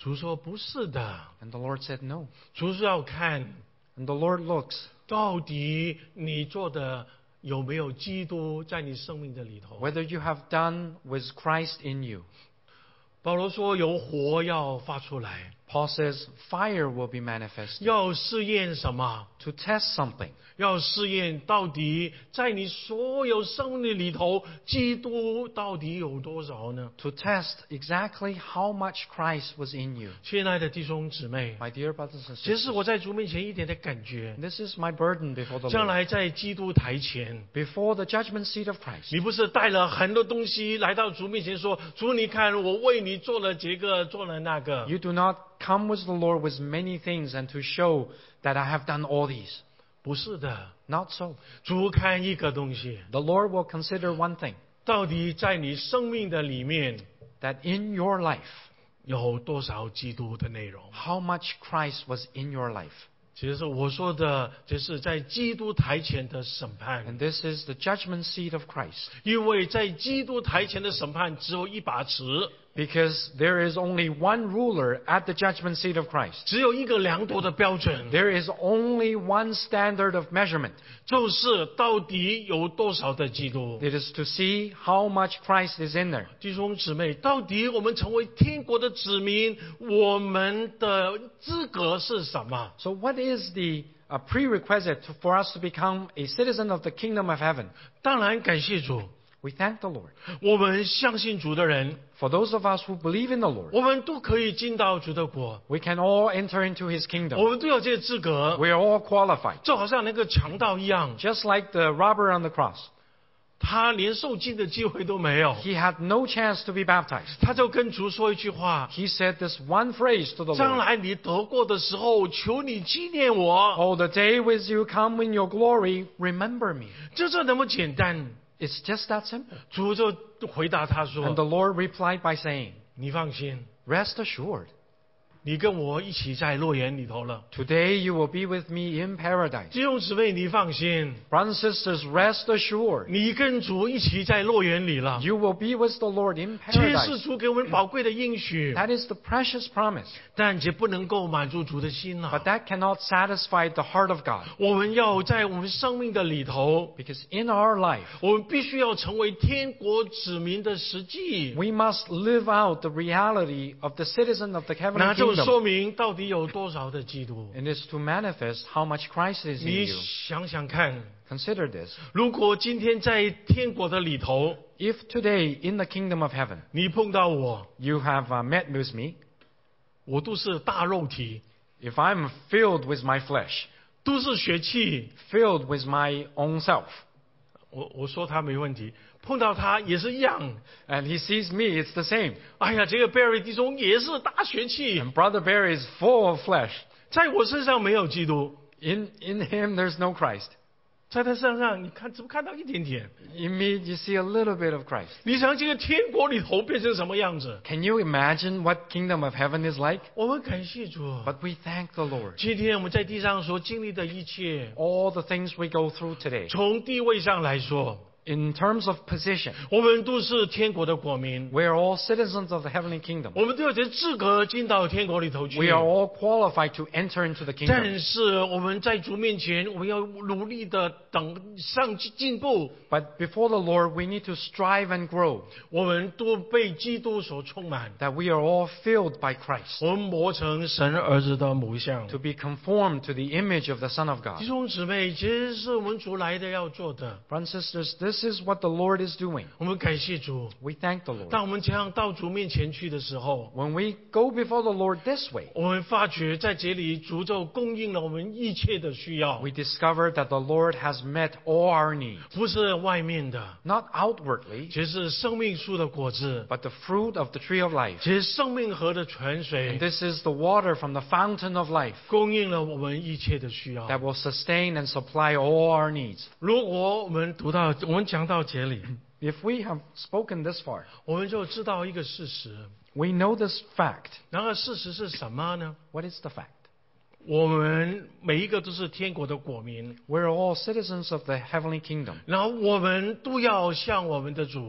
主说不是的， And the Lord said, no. 主是要看 And the Lord looks, 到底你做的有没有基督在你生命的里头。 whether you have done with Christ in you. 保罗说有火要发出来， Paul says, fire will be manifested 要试验什么？ to test something. 要试验到底在你所有生命的里头，基督到底有多少呢？ To test exactly how much Christ was in you. 亲爱的弟兄姊妹， My dear brothers and 这是 sisters, 我在主面前一点的感觉。 this is my burden before the 将 Lord. 来在基督台前， Before the judgment seat of Christ, 你不是带了很多东西来到主面前说：“主，你看我为你做了这个，做了那个。 you do not come with the Lord with many things and to show that I have done all these. ” 不是的， Not so. 主看一个东西， The Lord will consider one thing, 到底在你生命的里面 that in your life, 有多少基督的内容。 how much Christ was in your life. 其实我说的，这是在基督台前的审判， And this is the judgment seat of Christ. 因为在基督台前的审判只有一把尺， Because there is only one ruler at the judgment seat of Christ. 只有一个量度的标准， There is only one standard of measurement. 就是到底有多少的基督。 It is to see how much Christ is in there. 弟兄姊妹，到底我们成为天国的子民，我们的资格是什么？ So what is the prerequisite for us to become a citizen of the kingdom of heaven? 当然感谢主， We thank the Lord. 我们相信主的人， For those of us who believe in the Lord, 我们都可以进到主的国， we can all enter into His 我 kingdom. 们都有这个资格， We are all qualified. 就好像那个强盗一样， Just like the robber on the cross. 他连受浸的机会都没有， He had no chance to be baptized. 他就跟主说一句话： He said this one phrase to the 将 Lord. 来你得过的时候，求你纪念我。 Oh, the day with you come in your glory, remember me. 就这那么简单。 It's just that simple. 主就回答他 And the 说 Lord replied by saying, 你放心， rest assured, 你跟我一起在乐园里头了。 today you will be with me in paradise. 弟兄姊妹，你放心， Brothers and sisters, rest assured, 你跟主一起在乐园里了。 you will be with the Lord in 这是 paradise. 主给我们宝贵的应许， That is the precious promise. 但这不能够满足主的心呐、 But that cannot satisfy the heart of God. 我们要在我们生命的里头， Because in our life, 我们必须要成为天国子民的实际。 we must live out the reality of the citizen of the 那 heavenly 就 kingdom. 说明到底有多少的基督。 And it's to manifest how much Christ is in 你 you. 想想看， Consider this. 如果今天在天国的里头， If today in the kingdom of heaven, 你碰到我， you have met with me, 我都是大肉体， if I'm filled with my flesh, 都是血气。 filled with my own self, 我说他没问题，碰到他也是一样。 and he sees me, it's the same. 哎呀，这个 Barry 弟兄也是大血气， And Brother Barry is full of flesh. 在我身上没有基督， In him, there's no Christ. 在他身上你看只不看到一点点。 In me, you see a little bit of Christ. 你想这个天国里头变成什么样子？ Can you imagine what kingdom of heaven is like? 我们感谢主。 But we thank the Lord. 今天我们在地上所经历的一切， All the things we go through today, 从地位上来说， in terms of position, 我们都是天国的国民， we are all citizens of the heavenly kingdom. 我们都有这资格进到天国里头去 We。are all qualified to enter into the kingdom. 但是我们在主面前，我们要努力的等上进步。 But before the Lord, we need to strive and grow, 我们都被基督所充满， that we are all filled by Christ, 我们磨成神儿子的模样。 to be conformed to the image of the Son of 弟 God. 兄姊妹，其实是我们主来的要做的。 Brothers and sisters, this is what the Lord is doing. 我们感谢主。 We thank the Lord. 当我们这样到主面前去的时候， When we go before the Lord this way, 我们发觉在这里主就供应了我们一切的需要， we discover that the Lord has met all our needs, 不是外面的， not outwardly, 这是生命树的果子， but the fruit of the tree of life. 这是生命河的泉 And 水， this is the water from the fountain of life 供应了我们一切的需要。 that will sustain and supply all our needs. 如果我们讲到这里， If we have spoken this far, 我们就知道一个事实。 we know this fact. 然而事实是什么呢？ What is the fact? 我们每一个都是天国的国民， We're all citizens of the heavenly kingdom. 然后我们都要向我们的主，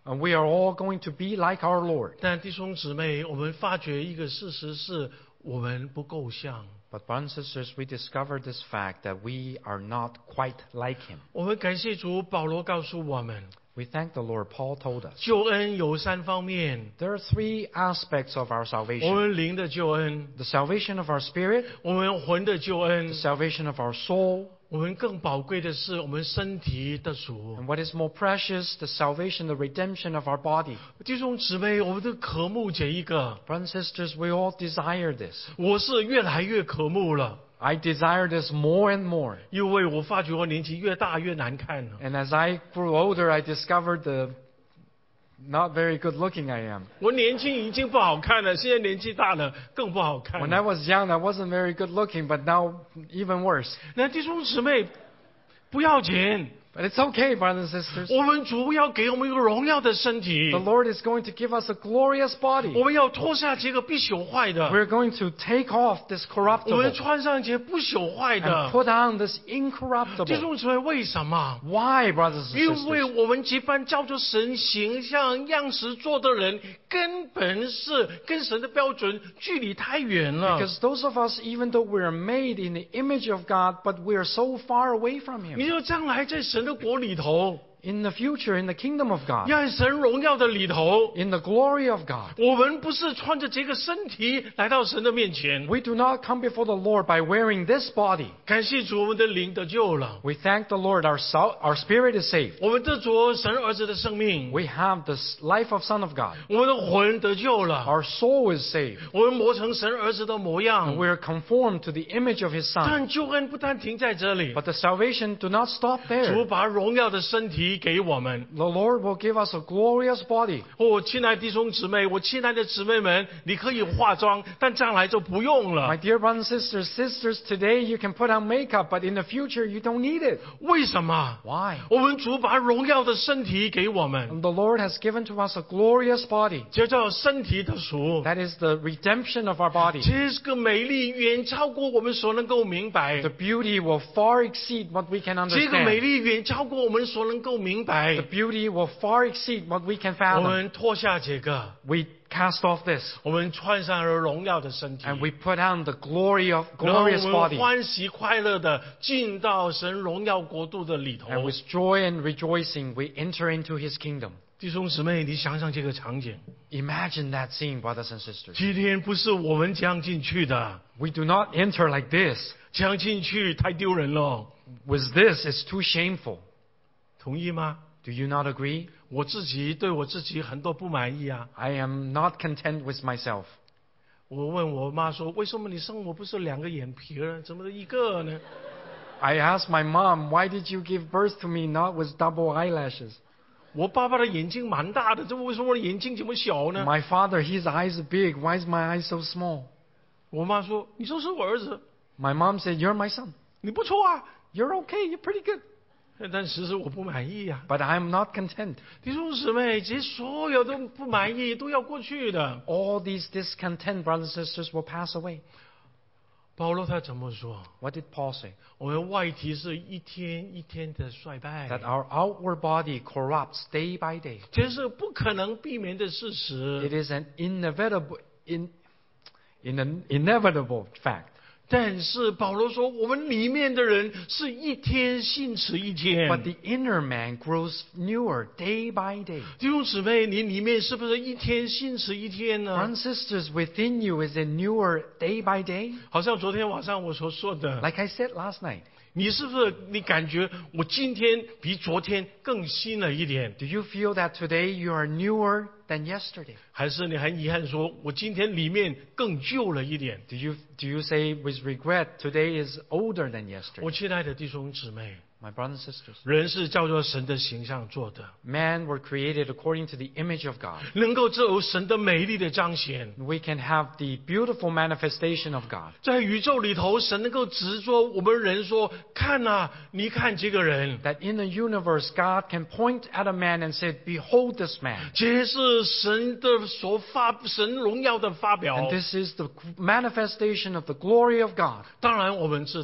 And we are all going to be like our Lord. 但弟兄姊妹，我们发觉一个事实是，我们不够像。 But brothers and sisters, we discovered this fact that we are not quite like Him. 我们感谢主，保罗告诉我们， We thank the Lord. Paul told us 救恩有3方面： there are 3 aspects of our 我 salvation. 们灵的救恩， The salvation of our spirit, 我们魂的救恩 the，salvation of our soul, 我们更宝贵的是我们身体的赎。 and what is more precious, the salvation, the redemption of our body. 弟兄姊妹，我们都渴慕这一个， Brothers and sisters, we all desire this. 我是越来越渴慕了， I desire this more and more. 因为我发觉我年纪越大越难看了。 And as I grew older, I discovered the not very good looking I am. 我年轻已经不好看了，现在年纪大了更不好看 When I 了。 was young, I wasn't very good looking, but now even worse. 那弟兄姊妹，不要紧， But it's okay, brothers and sisters. 我们主要给我们一个荣耀的身体 The， Lord is going to give us a glorious 我 body. 们要脱下这个必朽坏的， We're going to take off this 我们 corruptible 穿上这不朽坏 and 的。 put on this 弟 incorruptible. 兄姊妹，为什么？ Why, brothers and 因为 sisters? 我们这般照着神形象样式做的人，根本是跟神的标准距离太远了。 Because those of us, even though we're made in the image of God, but we're so far away from 你 Him. 就将来在神的国里头， In the future, in the kingdom of God, 要在神荣耀的里头， in the glory of God, 我们不是穿着这个身体来到神的面前。 we do not come before the Lord by wearing this body. 感谢主，我们的灵得救了， We thank the Lord, our spirit is saved. 我们得着神儿子的生命， We have the life of Son of God. 我们的魂得救了， Our soul is saved. 我们磨成神儿子的模样 And。we are conformed to the image of His Son. 但救恩不但停在这里， But the salvation do not stop 主 there. 把荣耀的身体给我们。 The Lord will give us a glorious body. 我亲爱的弟兄姊妹，我亲爱的姊妹们，你可以化妆，但将来就不用 My 了。 dear brothers and sisters, today you can put on makeup, but in the future you don't need it. 为什么？ Why? 我们主把荣耀的身体给我们， And the Lord has given to us a glorious body. 这叫身体的赎。 That is the redemption of our body. 这个美丽远超过我们所能够明白 The，beauty will far exceed what we can 这个美 understand. 丽远超过我们所能够明白 The。beauty will far exceed what we can 我 fathom. 们脱下这个， We cast off this 我们穿上了荣耀的身体， and we put on the glorious 然后我 body. 们欢喜快乐的进到神荣耀国度的里头。 And with joy and rejoicing, we enter into His kingdom. 弟兄姊妹，你想想这个场景， Imagine that scene, brothers and sisters. 今天不是我们这样进去的， We do not enter like this. 这样进去太丢人了， With this, it's too shameful. 同意吗？ Do you not agree? 我自己对我自己很多不满意啊。 I am not content with myself. 我问我妈说，为什么你生我不是2个眼皮儿，怎么一个呢？ I asked my mom, why did you give birth to me not with double eyelashes? 我爸爸的眼睛蛮大的，这为什么我的眼睛这么小呢？ My father, his eyes are big. Why is my eyes so small? 我妈说，你就是我儿子， My mom said, you're my son. 你不错啊。 You're okay. You're pretty good. 但其实我不满意呀、 But I'm not content. 弟兄姊妹，这些所有都不满意都要过去的。 All these discontent, brothers and sisters, will pass away. 保罗他怎么说？ What did Paul say? 我们外体是一天一天的衰败， That our outward body corrupts day by day. 这是不可能避免的事 It 实。 is an inevitable fact. 但是保罗说，我们里面的人是一天信此一天。 But the inner man grows newer day by day. 弟兄姊妹，你里面是不是一天信此一天呢？ Brothers and sisters, within you is it newer day by day? 好像昨天晚上我所说的， Like I said last night. 你是不是你感觉我今天比昨天更新了一点？ Do you feel that today you are newer than yesterday? 还是你很遗憾说，我今天里面更旧了一点？ Do you say with regret today is older than yesterday? 我亲爱的弟兄姊妹， My brothers and sisters, 人是照着神的形象做的， man were created according to the image of God. 能够有神的美丽的彰显。 We can have the beautiful manifestation of God. 在宇宙里头，神能够指着我们人说：“看啊，你看这个人。 That in the universe, God can point at a man and say, behold this man. ” 这是神的神荣耀的发表。 And this is the manifestation of the glory of God. 当然，我们知道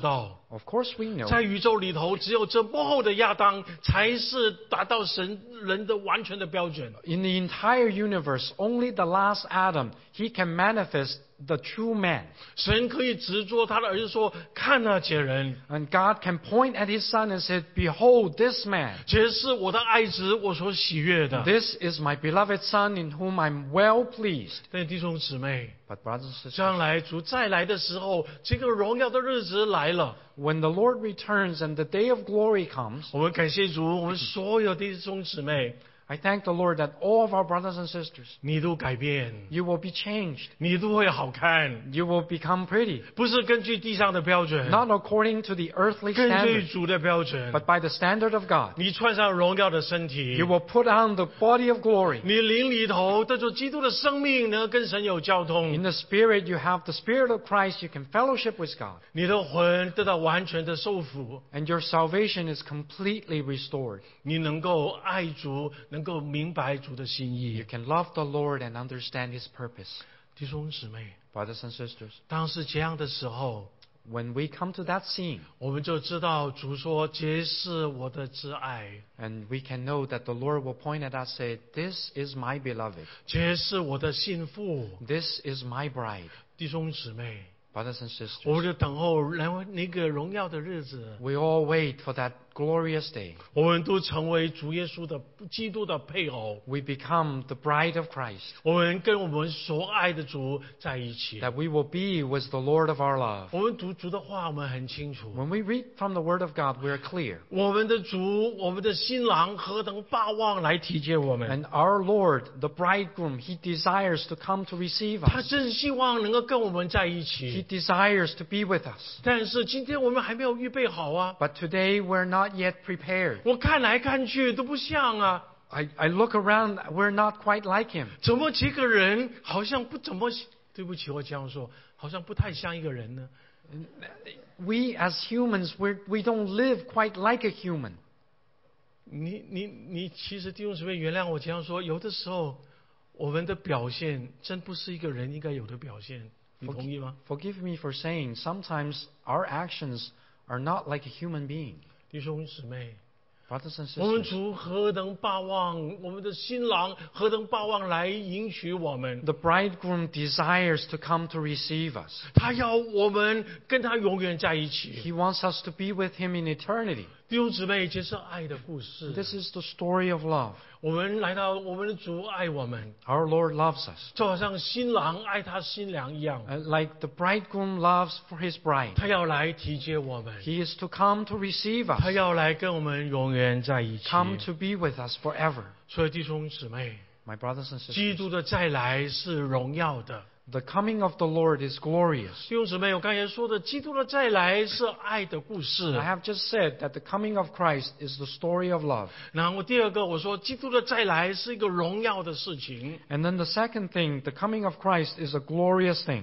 Of course we know. 在宇宙里头，只有这幕后的亚当才是达到神人的完全的标准。 In the entire universe, only the last Adam, he can manifest the true man. 神可以直捉他的儿子说：“看啊，这人， And God can point at his son and say, Behold this man. 这是我的爱子，我所喜悦的。” This is my beloved son in whom I'm well pleased. 但弟兄姊妹， But brothers and 将 sisters, 来主再来的时候，这个荣耀的日子来了。 when the Lord returns and the day of glory comes, 我们感谢主，我们所有的弟兄姊妹， I thank the Lord that all of our brothers and sisters, 你都改变， you will be changed. 你都会好看， You will become pretty. 不是根据地上的标准， Not according to the earthly 根据 standard, 主的标准。 but by the standard of God. 你穿上荣耀的身体 You，will put on the body of glory. 你灵里头带着基督的生命呢，跟神有交 In 通， the Spirit, you have the Spirit of Christ. You can fellowship with God. 你的魂得到完全的受福， And your salvation is completely restored. 你能够爱主，能够明白主的心 You 意。 can love the Lord and understand His purpose. 弟兄姊妹， Brothers and sisters, 当是这样的时候， when we come to that scene, 我们就知道主说：“这是我的挚爱， and we can know that the Lord will point at us and say, This is my beloved. 这是我的心腹。 This is my bride. ” 弟兄姊妹， Brothers and 我们 sisters, 就等候那个荣耀的日子， we all wait for that glorious day. 我们都成为主耶稣的基督的配偶， We become the bride of Christ. 我们跟我们所爱的主在一起。 That we will be with the Lord of our love. 我们读主的话，我们很清楚， When we read from the Word of God, we are clear. 我们的主，我们的新郎何等霸望来体贴我们。 And our Lord, the bridegroom, He desires to come to receive 他 us. 真希望能够跟我们在一 He 起， desires to be with us. 但是今天我们还没有预备好啊！ But today we're not yet prepared. 我看来看去都不像啊， I look around, we're not quite like Him. 怎么这个人好像不怎么……对不起，我这样说，好像不太像一个人呢。 We as humans, we don't live quite like a human. 你，其实弟兄姊妹原谅我这样说，有的时候我们的表现真不是一个人应该有的表现，你同意吗？ Forgive me for saying sometimes our actions are not like a human being. 弟兄姊妹， Brothers and 我们 sisters, 主何等霸望，我们的新郎何等霸望来迎娶我们， the bridegroom desires to come to receive us. 他要我们跟他永远在一起。 He wants us to be with Him in eternity. 弟兄姊妹，这是爱的故事。 This is the story of love. 我们来到我们的主爱我们， Our Lord loves us. 就好像新郎爱他新娘一样， Like the bridegroom loves for his bride. 他要来提接我们， He is to come to receive 他 us. 要来跟我们永远在一起。 Come to be with us forever. 所以弟兄姊妹， My brothers and 基 sisters, 督的再来是荣耀的。 the coming of the Lord is glorious. 弟兄姊妹，我刚才说的，基督的再来是爱的故事。 I have just said that the coming of Christ is the story of love. 然后第二个，我说基督的再来是一个荣耀的事情。 And then the second thing, the coming of Christ is a glorious thing.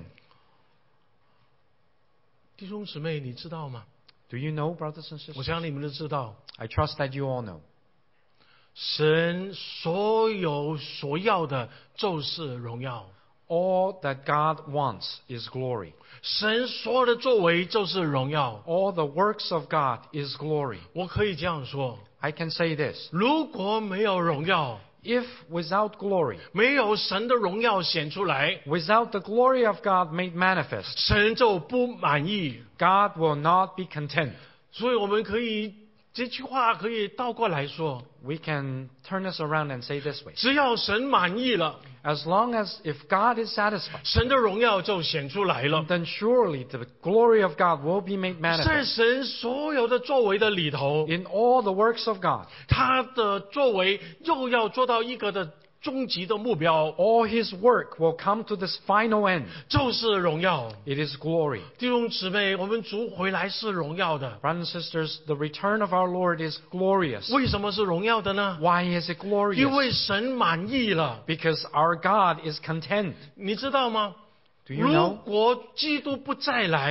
弟兄姊妹，你知道吗？ Do you know, brothers and 我 sisters? 想你们都知道， I trust that you all know. 神所有所要的就是荣耀， All that God wants is glory. 神所有的作为就是荣耀。 All the works of God is glory. 我可以这样说： I can say this. 如果没有荣耀， If without glory, 没有神的荣耀显出来， without the glory of God made manifest, 神就不满意。 God will not be content. 所以我们可以这句话可以倒过来说： We can turn this around and say this way. 只要神满意了， As long as if God is satisfied, 神的荣耀就显出来了。 then surely the glory of God will be made 在 manifest. 神所有的作为的里头， In all the works of God, 他的作为又要做到一个的终极的目标， all His work will come to this final end. 就是荣耀。 It is glory. 弟兄姊妹，我们主回来是荣耀的。 Brothers and sisters, the return of our Lord is glorious. 为什么是荣耀的呢？ Why is it 因 glorious? 为神满意了， Because our God is content. 你知道吗？ Do you 如 know? 果基督不再来，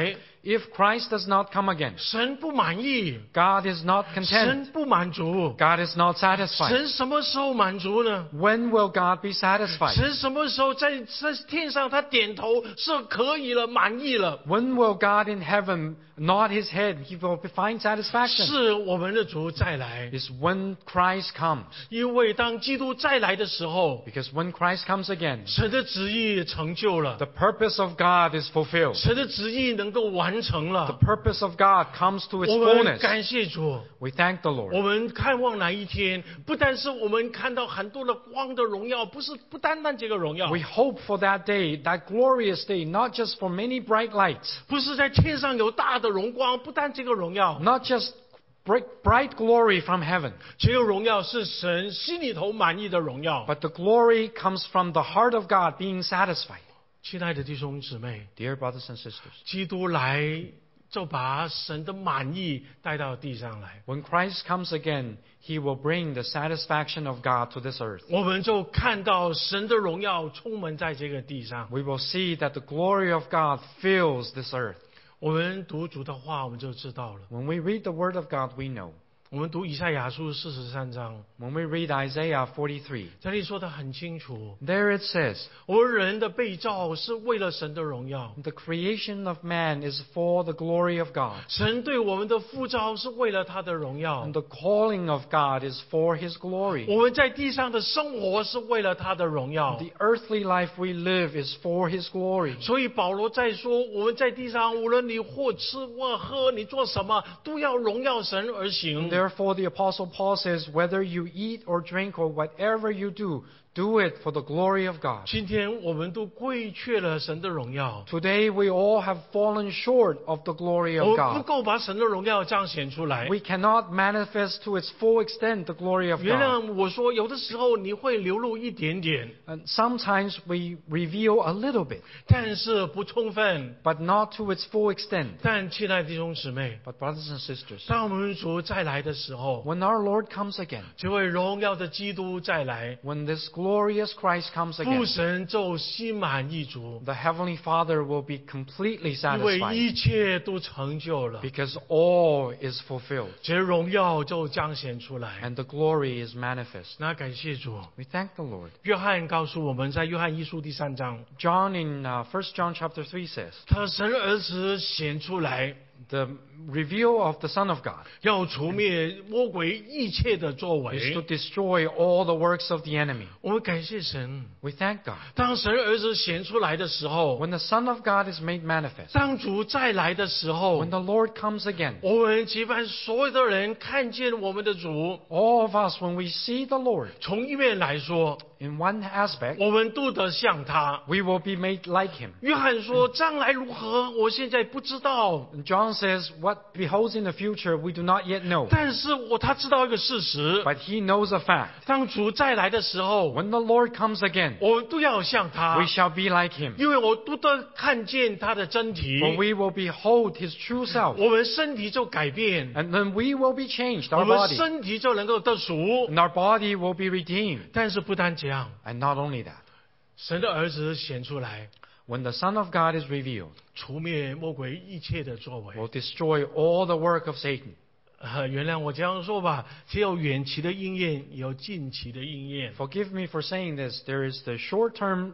If Christ does not come again, 神不满意， God is not 神 content. 不满足。 God is not satisfied. 神什么时候满足呢？ When will God be satisfied? 神什么时候在天上他点头是可以了，满意了？ When will God in heaven nod his head? He will find satisfaction. 是我们的主再来。 It's when Christ comes. 因为当基督再来的时候， Because when Christ comes again, 神的旨意成就了， the purpose of God is fulfilled. 神的旨意能够完成 The 了。 purpose of God comes to its 我们 fullness. 感谢主， We thank the 我 Lord. 们看望哪一天，不但是我们看到很多的光的荣耀，不单单这个荣耀， We hope for that day, that glorious day, not just for many bright lights, 不是在天上有大的荣光，不但这个荣耀， not just bright glory from heaven, 这个荣耀是神心里头满意的荣耀。 but the glory comes from the heart of God being satisfied. 亲爱的弟兄姊妹， Dear brothers and sisters, 基督来就把神的满意带到地上来， when Christ comes again, he will bring the satisfaction of God to this earth. 我们就看到神的荣耀充满在这个地上。 We will see that the glory of God fills this earth. 我们读主的话，我们就知道了。 When we read the word of God, we know. 我们读以赛亚书43章， When we read Isaiah 43, 这里说的很清楚， there it says, 我们人的被造是为了神的荣耀， the creation of man is for the glory of God, 神对我们的呼召是为了他的荣耀 and，the calling of God is for his glory. 我们在地上的生活是为了他的荣耀。 The earthly life we live is for his glory. 所以保罗在说，我们在地上，无论你或吃或喝，你做什么，都要荣耀神而行。 Therefore, the Apostle Paul says, whether you eat or drink or whatever you do it for the glory of God. 今天我们都亏缺了神的荣耀， Today, we all have fallen short of the glory 我 of 们不 God. 够把神的荣耀彰显出来。 We cannot manifest to its full extent the glory of 原 God. 谅我说，有的时候你会流露一点点， And sometimes we reveal a little bit, 但是不充分。 but not to its full extent. 但亲爱的弟兄姊妹， But brothers and sisters, 当我们主再来的时候， when our Lord comes again, 这位荣耀的基督再来， when this glorious Christ comes 父 again, 神就心满意足， the Heavenly Father will be completely 因为 satisfied 一切都成就了， because all is fulfilled 这荣耀就彰显出来。 and the glory is manifest. 那感谢主， We thank the Lord. 约翰告诉我们在约翰一书第3章， John in 1 John chapter 3 says, 他神儿子显出来， the reveal of the Son of God 要除灭魔鬼一切的作 is to 为。 destroy all the works of the enemy. 我们感谢神， We thank God. 当神儿子显出来的时候， When the Son of God is made manifest, 当主再来的时候 when，the Lord comes again, 我们期盼所有的人看见我们的主。 all of us, when we see the Lord, 从一面来说， in one aspect, 我们都得像他。 we will be made like him. 约翰说：“将来如何，我现在不知道。 And John says, what beholds in the future, we do not yet know. 但是他知道一个事实： But he knows a fact. 当主再来的时候， When the Lord comes again, 我们都要像他 we，shall be like him. 因为我都得看见他的真体， For we will behold his true self. 我们身体就改变， And then we will be changed, 我 our 们 body. 身体就能够得赎。 And our body will be redeemed. 但是不单这样， And not only that, 神的儿子显出来， when the Son of God is revealed, 除灭魔鬼一切的作为。 will destroy all the work of Satan. 原谅我这样说吧，只有远期的应验，也有近期的应验。 Forgive me for saying this. There is the short-term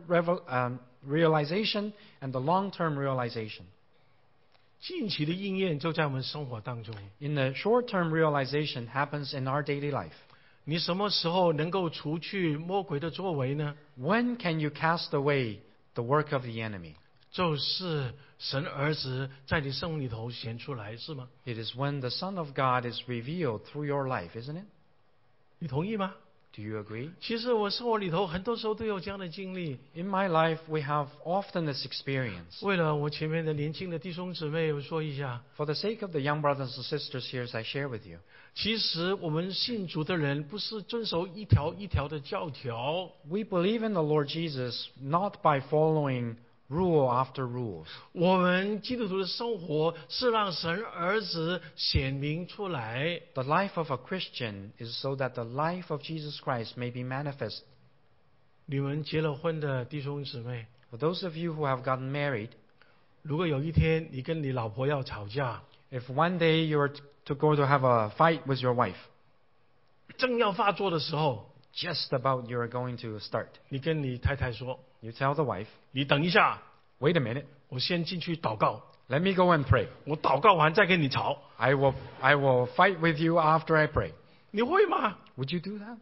realization and the long-term realization. 近期的应验就在我们生活当中。 In the short-term realization happens in our daily life. 你什么时候能够除去魔鬼的作为呢？ When can you cast away the work of the enemy? 就是神儿子在你生命里头显出来，是吗？ It is when the Son of God is revealed through your life, isn't it? 你同意吗？ Do you agree? 其实我生活里头很多时候都有这样的经历。 In my life, we have often this experience. 为了我前面的年轻的弟兄姊妹，我说一下， For the sake of the young brothers and sisters here, as I share with you, 其实我们信主的人不是遵守一条一条的教条， we believe in the Lord Jesus not by following rule after rules. 我们基督徒的生活是让神儿子显明出来。 The life of a Christian is so that the life of Jesus Christ may be manifest. 你们结了婚的弟兄姊妹， For those of you who have gotten married, 如果有一天你跟你老婆要吵架， If one day you are to go to have a fight with your wife, 正要发作的时候， just about you are going to start, 你跟你太太说， you tell the wife, 你等一下， wait a minute, 我先进去祷告， let me go and pray. 我祷告完再跟你吵， I will fight with you after I pray. 你会吗？ Would you do that?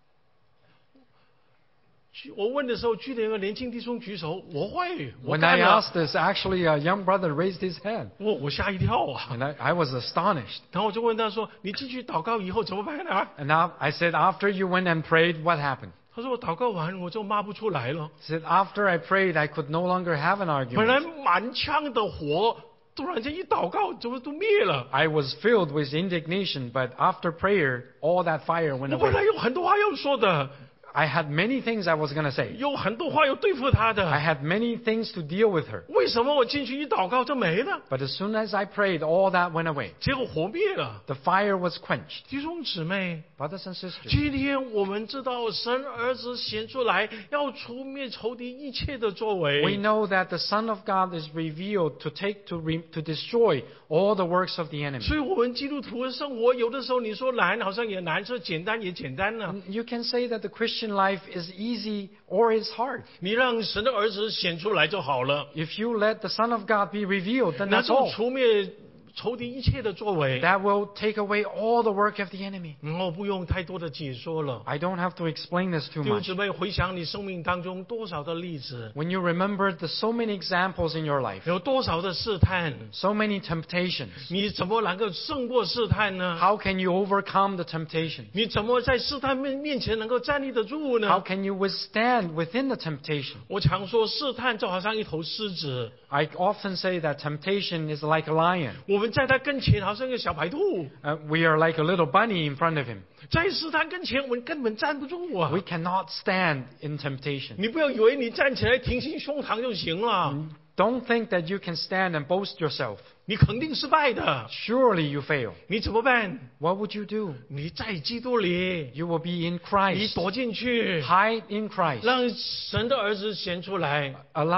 我问的时候，居然有个年轻弟兄举手，我会，我 When 干 I 了， asked this, actually a young brother raised his hand, 我吓一跳啊！ and I was astonished. 然后我就问他说：“你进去祷告以后怎么办呢 And now I said, after you went and prayed, what happened?？” 他说：“我祷告完我就骂不出来了， He said, after I prayed, I could no longer have an 本来 argument. 满腔的火，突然间一祷告，怎么都灭了？ I was filled with indignation, but after prayer, all that fire went 我本来 away. 有很多话要说的， I had many things I was going to say. 有很多话要对付他 I 的， had many things to deal with her. 为什么我进去一祷告就没了？ But as soon as I prayed, all that went away. 结果火灭了。” The fire was quenched. 弟兄姊妹， Brothers and sisters, 今天我们知道神儿子显出来，要除灭仇敌一切的作 we 为。 know that the Son of God is revealed to destroy all the works of the enemy. 所以，我们基督徒的生活，有的时候你说难，好像也难；说简单也简单呢。 You can say that the Christian life is easy or is hard. 你让神的儿子显出来就好了， If you let the Son of God be revealed, then 那 that's 就 all. 除灭仇敌一切的作为。 That will take away all the work of the enemy. 然后不用太多的解说了。 I don't have to explain this too 弟兄 much. 姊妹，回想你生命当中多少的例子， When you remember the so many examples in your life, 有多少的试探， so many temptations, 你怎么能够胜过试探呢？ how can you overcome the temptation? 你怎么在试探面前能够站立得住 How 呢？ can you withstand within the temptation? 我常说，试探就好像一头狮子， I often say that temptation is like a lion. 我们在他跟前好像一个小白兔， We are like a little bunny in front of him. 在试探跟前我们根本站不住啊 We！cannot stand in temptation. 你不要以为你站起来挺起胸膛就行了， Don't think that you can stand and boast yourself. 你肯定失败的。 Surely you fail. 你怎么办？ What would you do? 你在基督里， You will be in 你 Christ. 躲进去， Hide in Christ. 让神的儿子显出来，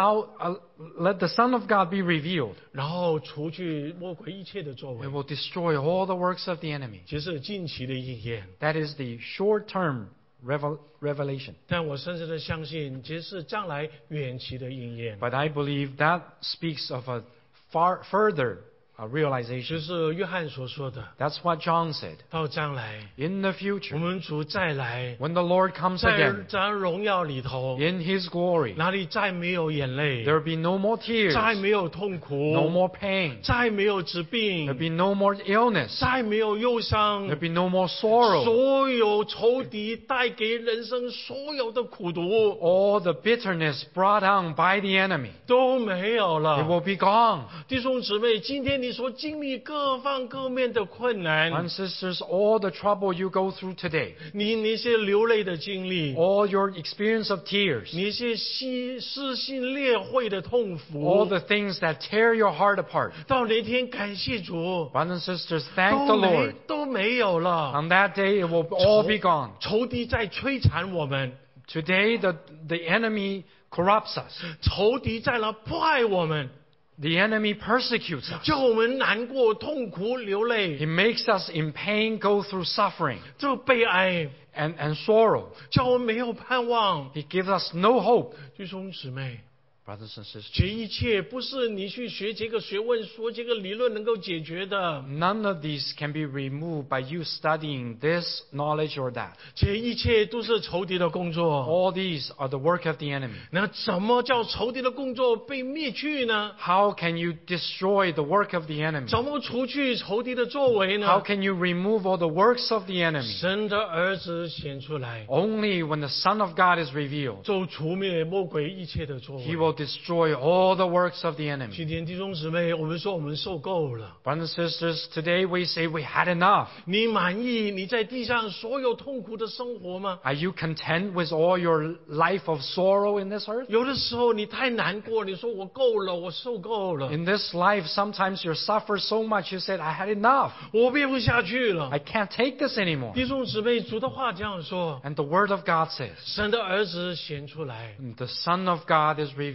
Let the Son of God be revealed. 然后除去魔鬼一切的作 It 为， will destroy all the works of the enemy. 这是近期的应验。 That is the short-term revelation. 但我深深的相信，这是将来远期的应验。 But I believe that speaks of a far further 就 realization. 是约翰所说的， That's what John said. 到将来， In the 我 future, 们主再来， when the Lord comes 在 again 咱荣耀里头， in His glory, 哪里再没有眼泪， there will be no more tears, 再没有痛 no 苦， more pain, 再没有疾 there will 病， be no more illness, 再没有忧 there 伤 will，be no more sorrow. 所有仇敌带给人生所有的苦毒 All the bitterness brought on by the enemy, 都没有 it 了。 will be gone. 弟兄姊妹，今天你所经历各方各面的困 And 难， sisters, all the trouble you go through today, 你那些流泪的经历， all your experience of tears, 你那些撕心裂肺的痛 all 苦， the things that tear your heart apart. 到那天感谢主， Brothers and sisters, thank the Lord. 都没有了。 On that day, it will all be gone. 仇敌在摧残我们， Today, the enemy corrupts us. 仇敌在那迫害我们， The enemy persecutes us. 叫我们难过、痛苦、流 He 泪， makes us in pain, go through suffering 这悲哀， and sorrow. 叫我们没有盼望。 He gives us no hope. 弟兄姊妹， Brothers and sisters, 这一切不是你去学这个学问、说这个理论能够解决的。 none of these can be removed by you studying this knowledge or that. 这一切都是仇敌的工作。 All these are the work of the enemy. 那怎么叫仇敌的工作被灭去呢？ How can you destroy the work of the enemy? 怎么除去仇敌的作为 How 呢？ can you remove all the works of the enemy? 神的儿子显出来， Only when the Son of God is revealed, 就除灭魔鬼一切的作 He 为。 will destroy all the works of the enemy. 今天弟兄姊妹，我们说我们受够了。 Brothers and sisters, today we say we had enough. 你满意你在地上所有痛苦的生活吗？ Are you content with all your life of sorrow in this earth? 有的时候你太难过，你说我够了，我受够了， In this life, sometimes you suffer so much, you said, I had enough. 我憋不下去了。 I can't take this anymore. 弟兄姊妹，主的话这样说： And the Word of God says, 神的儿子显出来， the Son of God is revealed.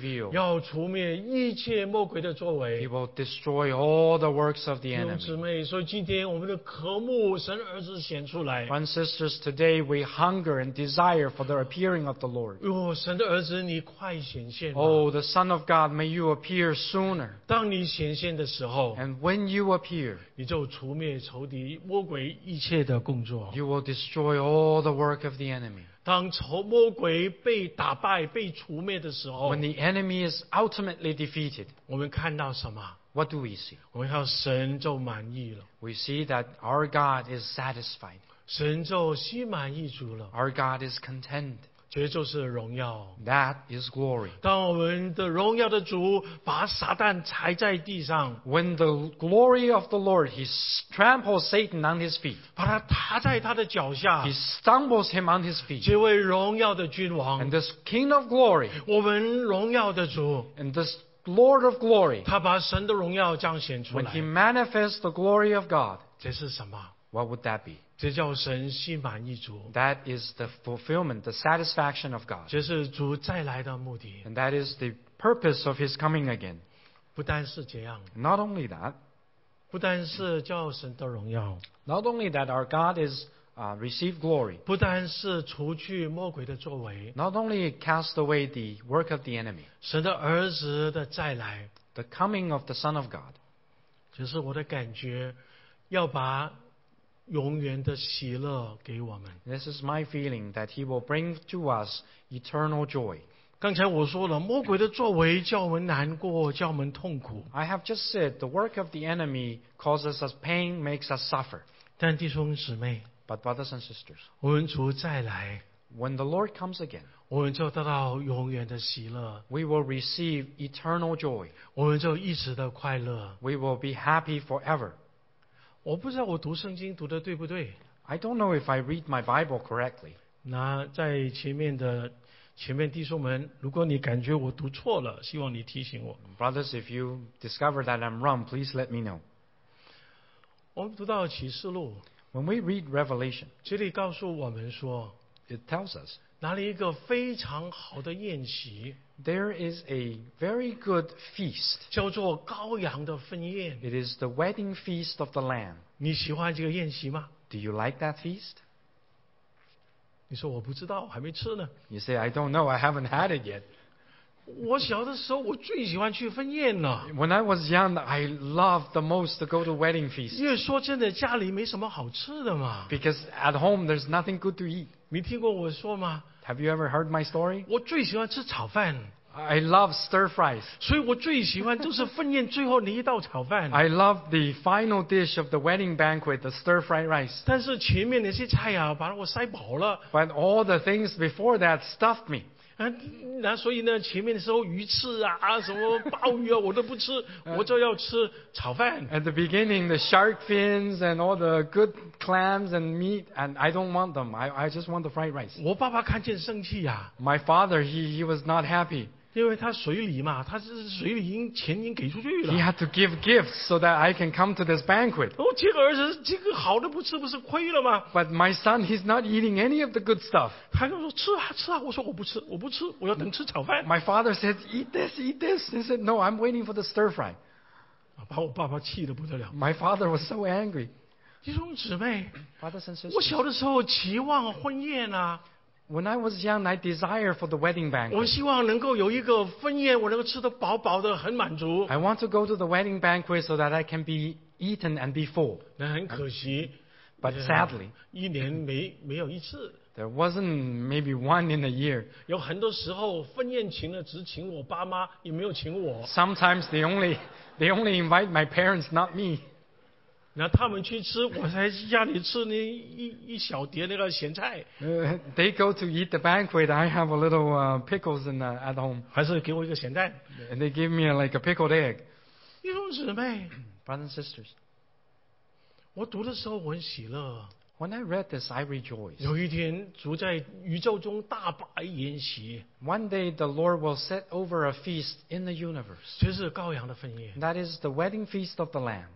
reveal. 要除灭一切魔鬼的作 He 为。 will destroy all the works of the 弟兄姊 enemy. 妹，所以今天我们的渴慕神儿子显出来。 Brothers and sisters, today we hunger and desire for the appearing of the Lord. 哦，神的儿子，你快显现吧！ Oh, the Son of God, may you appear sooner. 当你显现的时候， And when you appear, 你就除灭仇敌魔鬼一切的工作。 you will destroy all the work of the enemy. 当魔鬼被打败、被除灭的时候， When the enemy is ultimately defeated, 我们看到什么？ what do we see? 我们看到神就满意了， We see that our God is satisfied. 神就心满意足了， Our God is content. 这就是荣耀。 That is glory. 当我们的荣耀的主把撒旦踩在地上， When the glory of the Lord, he tramples Satan on his feet. 把他踏在他的脚下 He，stumbles him on his feet. 这位荣耀的君王 And，this King of glory 我们荣耀的主， and this Lord of glory, 他把神的荣耀彰显出 when 来 he。manifests the glory of God, 这是什么？ what would that be? 这叫神心满意足， That is the fulfillment, the satisfaction of God. 这是主再来的目的。 And that is the purpose of his coming again. 不单是这样， Not only that, 不单是叫神的荣耀， not only that our God is receive glory, 不单是除去魔鬼的作为， not only cast away the work of the enemy, 神的儿子的再来， the coming of the Son of God, 就是我的感觉，要把永远的喜乐给我们。 this is my feeling that he will bring to us eternal joy. 刚才我说了，魔鬼的作为叫我们难过，叫我们痛苦。 I have just said the work of the enemy causes us pain, makes us suffer. 但弟兄姊妹， But brothers and sisters, 我们主再来， when the Lord comes again, 我们就得到永远的喜乐， we will receive eternal joy. 我们就一直的快乐。 We will be happy forever. 我不知道我读圣经读的对不对。 I don't know if I read my Bible correctly. 那在前面弟兄们，如果你感觉我读错了，希望你提醒我。 Brothers, if you discover that I'm wrong, please let me know. 我们读到启示录， When we read Revelation, 这里告诉我们说， it tells us 拿了一个非常好的宴席， there is a very good feast. 叫做羔羊的婚宴。 It is the wedding feast of the Lamb. 你喜欢这个宴席吗？ Do you like that feast? 你说我不知道，还没吃呢。 You say, I don't know, I haven't had it yet. 我小的时候，我最喜欢去婚宴了。 When I was young, I loved the most to go to wedding feast 因为说真的，家里没什么好吃的嘛。 because at home there's nothing good to eat. 你听过我说吗？ Have you ever heard my story? 我最喜欢吃炒饭， I love stir fries. 所以我最喜欢就是婚宴最后那一道炒饭。 I love the final dish of the wedding banquet, the stir fried rice. 但是前面那些菜啊，把我塞饱了。 But all the things before that stuffed me. 那所以呢，前面的时候鱼翅啊，什么鲍鱼啊，我都不吃，我就要吃炒饭。 At the beginning, the shark fins and all the good clams and meat, and I don't want them. I just want the fried rice. 我爸爸看见生气呀、 My father, he was not happy. 因为他水礼嘛，他是水礼钱已经给出去 He 了。 had to give gifts so that I can come to this banquet. 哦，这个儿子这个好的不吃，不是亏了吗？ But my son, he's not eating any of the good stuff. 他就说吃啊吃啊，我说我不吃，我不吃，我要等吃炒饭。 My father said, eat this, eat this. He said, no, I'm waiting for the stir fry. 把我爸爸气得不得了。 My father was so angry. 弟兄姊妹， Brothers and 我 sisters, 小的时候期望婚宴啊， when I was young, I desired for the wedding 我 banquet. 希望能够有一个婚宴，我能够吃得饱饱的，很满足。 I want to go to the wedding banquet so that I can be eaten and be full. 那很可惜， But sadly, 一年没有一次。 there wasn't maybe one in a year. 有很多时候婚宴请了，只请我爸妈，也没有请我。 Sometimes they only invite my parents, not me. 然后他们去吃，我在家里吃那一小碟那个咸菜， They go to eat the banquet. I have a little pickles at home, 还是给我一个咸蛋。 and they give me like a pickled egg. 弟兄姊妹， Brothers and sisters, 我读的时候我很喜乐。 when I read this, I rejoiced. 有一天，主在宇宙中大摆筵席， One day the Lord will set over a feast in the universe. 这是羔羊的婚宴。 That is the wedding feast of the Lamb.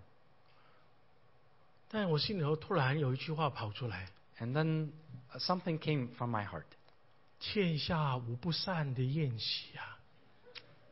但我心里头突然有一句话跑出来： And then something came from my heart. 天下无不散的宴席啊！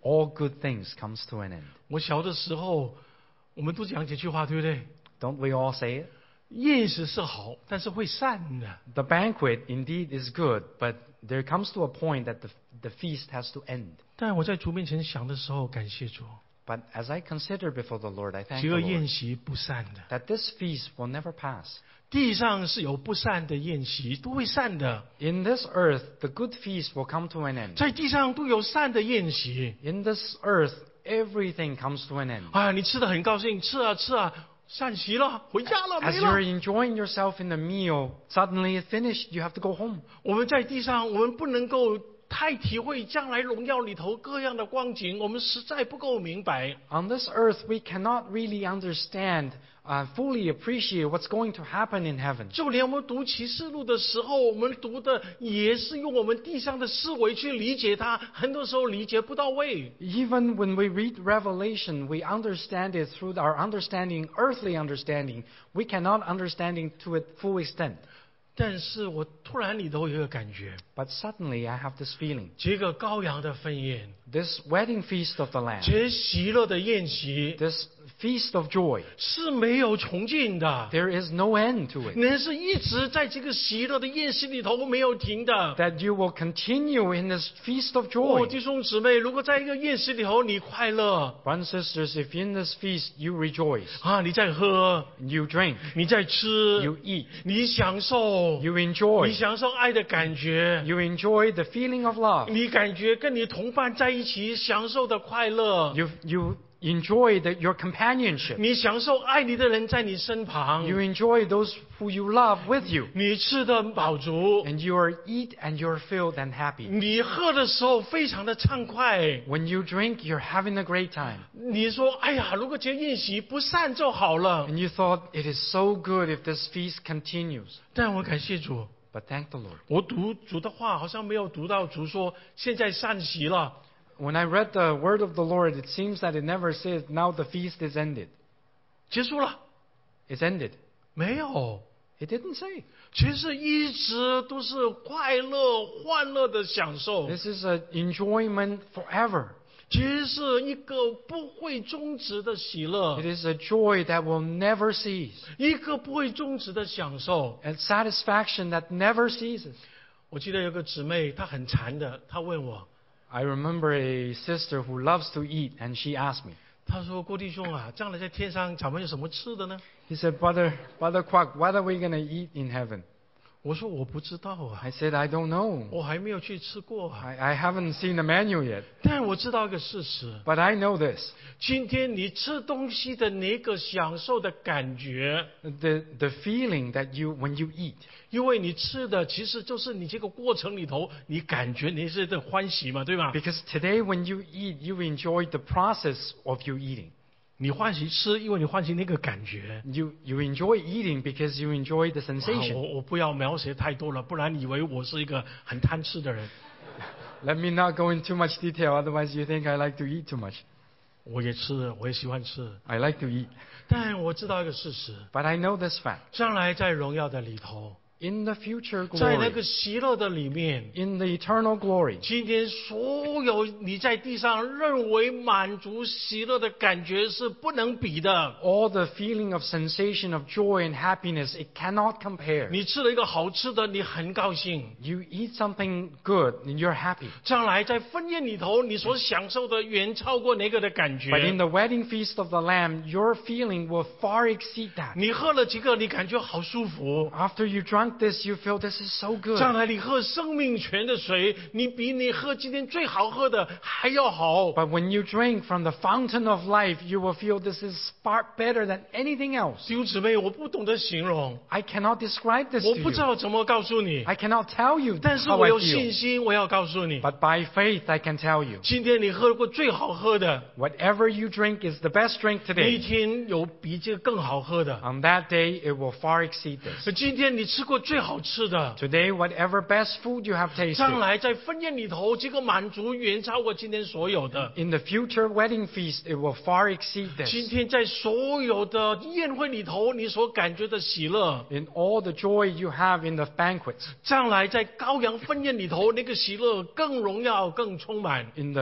all good things comes to an end. 我小的时候，我们都讲这句话，对不对？ Don't we all say it? 宴食是好，但是会散的。 The banquet indeed is good, but there comes to a point that the feast has to end. 但我在主面前想的时候，感谢主， But as I consider before the Lord, I thank 这 the 个宴 Lord 席不散的。 that this feast will never pass. 地上是有不散的宴席，都会散的。 In this earth, the good feast will come to an end. 在地上都有散的宴席。 In this earth, everything comes to an end. 啊，你吃的很高兴，吃啊吃啊，散席了，回家了， As 没 you're 了。 enjoying yourself in the meal, suddenly it's finished, you have to go home. 我们在地上，我们不能够太体会将来荣耀里头各样的光景，我们实在不够明白。 On this earth, we cannot really understand, fully appreciate what's going to happen in heaven. 就连我们读启示录的时候，我们读的也是用我们地上的思维去理解它，很多时候理解不到位。 Even when we read Revelation, we understand it through our understanding, earthly understanding. We cannot understand it to its full extent. 但是我突然里头有一个感觉， But suddenly I have this feeling. 这个羔羊的婚宴， This wedding feast of the Lamb, 这喜乐的宴席 this feast of joy, 是没有穷尽的， there is no end to it. 那是一直在这个喜乐的宴席里头没有停的。 That you will continue in this feast of 哦， joy. 弟兄姊妹，如果在一个宴席里头你快乐 Brothers and sisters, if in this feast you rejoice, 啊，你在喝， you drink, 你在吃， you eat, 你享受， you 你 enjoy, 享受爱的感觉， you enjoy the feeling of love, 你感觉跟你同伴在一起享受的快乐， you enjoy your companionship, 你享受爱你的人在你身旁， you enjoy those who you love with you, 你吃的饱足， and you are eat and you're filled and happy. 你喝的时候非常的畅快。 When you drink, you're having a great time. 你说，哎呀，如果这宴席不散就好了。 And you thought, it is so good if this feast continues. 但我感谢主， But thank the Lord. 我读主的话好像没有读到主说现在散席了。 When I read the word of the Lord, it seems that it never says, now the feast is ended. 结束了 It's ended. 没有？ It didn't say. 其实一直都是快乐、欢乐的享受， This is an enjoyment forever. 其实是一个不会终止的喜乐 It，is a joy that will never cease. 一个不会终止的享受。 And satisfaction that never ceases. 我记得有个姊妹，她很馋的，她问我， I remember a sister who loves to eat, and she asked me, 她说：“郭弟兄啊，将来在天上咱们有什么吃的呢 he said, Brother Quack, what are we going to eat in heaven?？” 我说：“我不知道啊， I said, I don't know. 我还没有去吃过啊。 I haven't seen the menu yet. 但我知道一个事实， But I know this. 今天你吃东西的那个享受的感觉， The feeling that when you eat, 因为你吃的其实就是你这个过程里头，你感觉你是的欢喜嘛，对吧？ because today when you eat, you enjoy the process of you eating. 你欢喜吃，因为你欢喜那个感觉。 You enjoy eating because you enjoy the 哇 sensation. 我不要描写太多了，不然以为我是一个很贪吃的人。 Let me not go into too much detail, otherwise you think I like to eat too much. 我也吃，我也喜欢吃， I like to eat. 但我知道一个事实， But I know this fact. 将来在荣耀的里头， In the future 在那 glory, 个喜乐的里面， in the eternal glory, 今天所有你在地上认为满足喜乐的感觉是不能比的。 all the feeling of sensation of joy and happiness, it cannot compare. 你吃了一个好吃的，你很高兴。 You eat something good and you're happy. 将来在婚宴里头，你所享受的远超过那个的感 But in 觉。 the wedding feast of the Lamb, your feeling will far exceed that. 你喝了几个，你感觉好舒服。 After you drunk this, you feel this is so good. 将来你喝生命泉的水，你比你喝今天最好喝的还要好。 But when you drink from the fountain of life, you will feel this is far better than anything else. 弟兄姊妹，我不懂得形容， I cannot describe this 我 to 不知 you. 道怎么告诉你， I cannot tell you 但是 how 我 I 有信 feel. 心，我要告诉你， But by faith, I can tell you. 今天你喝过最好喝的， Whatever you drink is the best drink 那一 today. 天有比这个更好喝的。 On that day, it will far exceed this. 今天你吃过最好吃的， Today, whatever best food you have 将 tasted, 来在婚宴里头，这个满足远超过今天所有的。 in the future wedding feast, it will far exceed 今 this. 天在所有的宴会里头，你所感觉的喜乐， In all the joy you have in the banquets, 将来在羔羊婚宴里头，那个喜乐更荣耀、更充满。 in the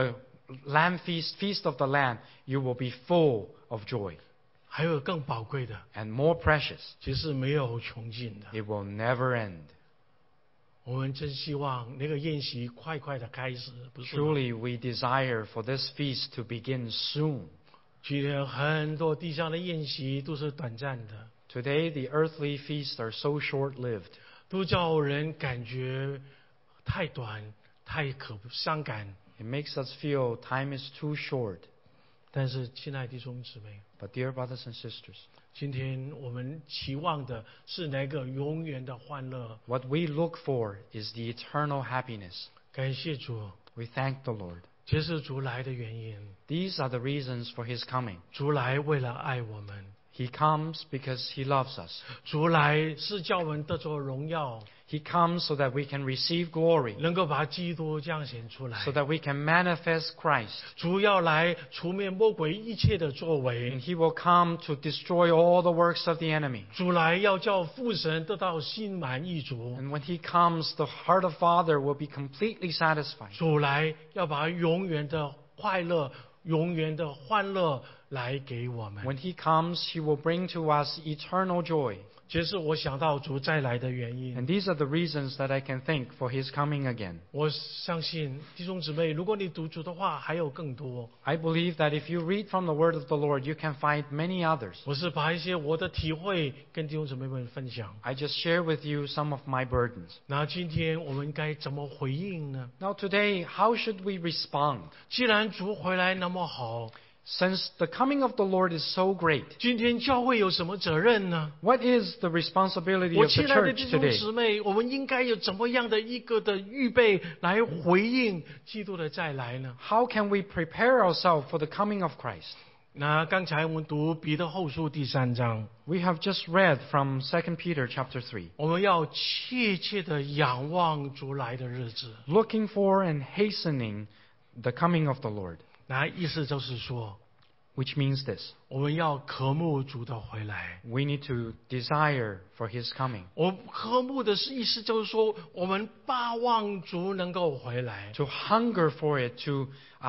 Lamb feast of the Lamb, you will be full of joy. 还有更宝贵的， And more precious, 其实没有穷尽的。 it will never end. 我们真希望那个宴席快快的开始，不是吗？ Truly, we desire for this feast to begin soon. 今天很多地上的宴席都是短暂的， Today, the earthly feasts are so short-lived. 都叫人感觉太短、太伤感。 It makes us feel time is too short. 但是，亲爱的弟兄姊妹， But dear brothers and sisters, 今天我们期望的是那个永远的欢乐。 what we look for is the eternal happiness. 感谢主， We thank the Lord. 这是主来的原因。 These are the reasons for His coming. 主来为了爱我们， He comes because He loves us. 主来是叫我们得着荣耀， He comes so that we can receive glory, 能够把基督彰显出来 so。that we can manifest Christ. 主要来除灭魔鬼一切的作 And 为， He will come to destroy all the works of the enemy. 主来要叫父神得到心满意足， And when He comes, the heart of Father will be completely satisfied. 主来要把永远的快乐、永远的欢乐来给我们。 When He comes, He will bring to us eternal joy. 这是我想到主再来的原 And 因。 these are the reasons that I can think for His coming again. 我相信弟兄姊妹，如果你读主的话，还有更多。 I believe that if you read from the Word of the Lord, you can find many others. 我是把一些我的体会跟弟兄姊妹们分享。 I just share with you some of my burdens. 那今天我们该怎么回应呢？ Now today, how should we respond? 既然主回来那么好， Since the coming of the Lord is so great, 今天教会有什么责任呢？ what is the responsibility 我 of the 亲爱的 church 弟兄 today? 姊妹，我们应该有怎么样的一个的预备来回应基督的再来呢？ How can we prepare ourselves for the coming of Christ? 那刚才我们读彼得后书第3章， We have just read from 2 Peter chapter 3. 我们要切切的仰望主来的日子。 Looking for and hastening the coming of the Lord. 那意思就是说， Which means this. 我们要渴慕主的回来。 We need to desire for His coming. 我渴慕的意思就是说，我们巴望主能够回来。 To hunger for it, to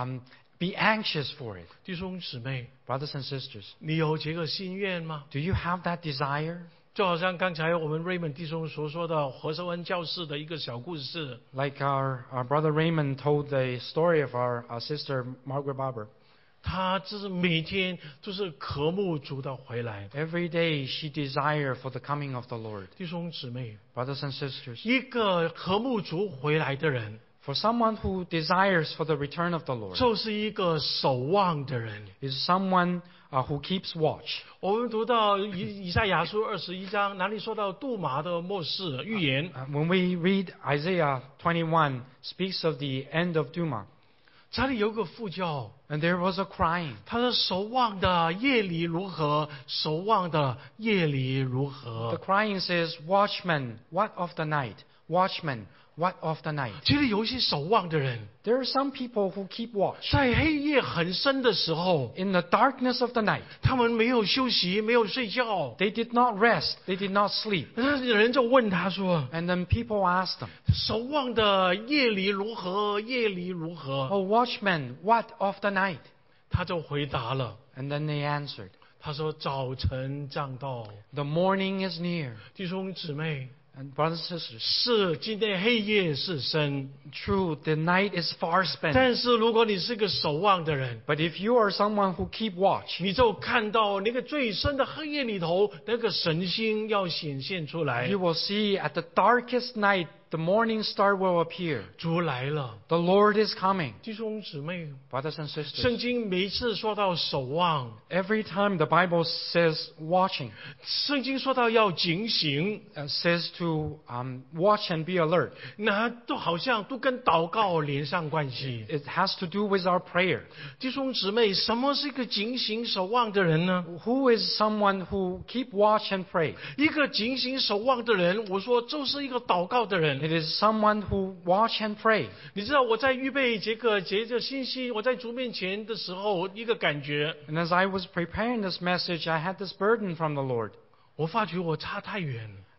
be anxious for it. 弟兄姊妹， Brothers and sisters, 你有这个心愿吗？ do you have that desire? 就好像刚才我们 Raymond 弟兄所说的何寿恩教士的一个小故事。 Like our brother Raymond told the story of our sister Margaret Barber. 他就是每天都是渴慕主的回来。 Every day she desired for the coming of the Lord. 弟兄姊妹， Brothers and sisters, 一个渴慕主回来的人， for someone who desires for the return of the Lord 就是一个守望的人。 is someone who keeps watch. 我们读到以赛亚书21章，哪里说到杜马的末世预言？ When we read Isaiah 21, speaks of the end of Duma, 这里有个副教， and there was a crying. 他说：“守望的夜里如何？守望的夜里如 The 何 crying says, Watchman, what of the night? Watchman, what of the night?？” 这里有一些守望的人， There are some people who keep watch. 在黑夜很深的时候， In the darkness of the night, 他们没有休息，没有睡觉。 they did not rest, they did not sleep. 那人就问他说 And then people asked them, ：“ 守望的夜里如何？夜里如何 Oh, watchman, what of the night?？” 他就回答了， And then they answered, 他说：“早晨将到。 The morning is near. ” 弟兄姊妹， And brothers and sisters, 是今天黑夜是深， true, the night is far spent. 但是如果你是个守望的人， But if you are someone who keep watch, 你就看到那个最深的黑夜里头，那个神星要显现出来 you。will see at the darkest night, the morning star will appear. 主来了， The Lord is coming. 弟兄姊妹， Brothers and 圣 sisters, 经每一次说到守望， every time the Bible says watching, 圣经说到要警醒， says to watch and be alert. 那都好像都跟祷告连上关系。 It has to do with our prayer. 弟兄姊妹，什么是一个警醒守望的人呢？ Who is someone who keep watch and pray? 一个警醒守望的人，我说就是一个祷告的人。 It is someone who watch and pray. 你知道我在预备这个信息，我在主面前的时候，一个感觉， And as I was preparing this message, I had this burden from the Lord. 我发觉我差太远。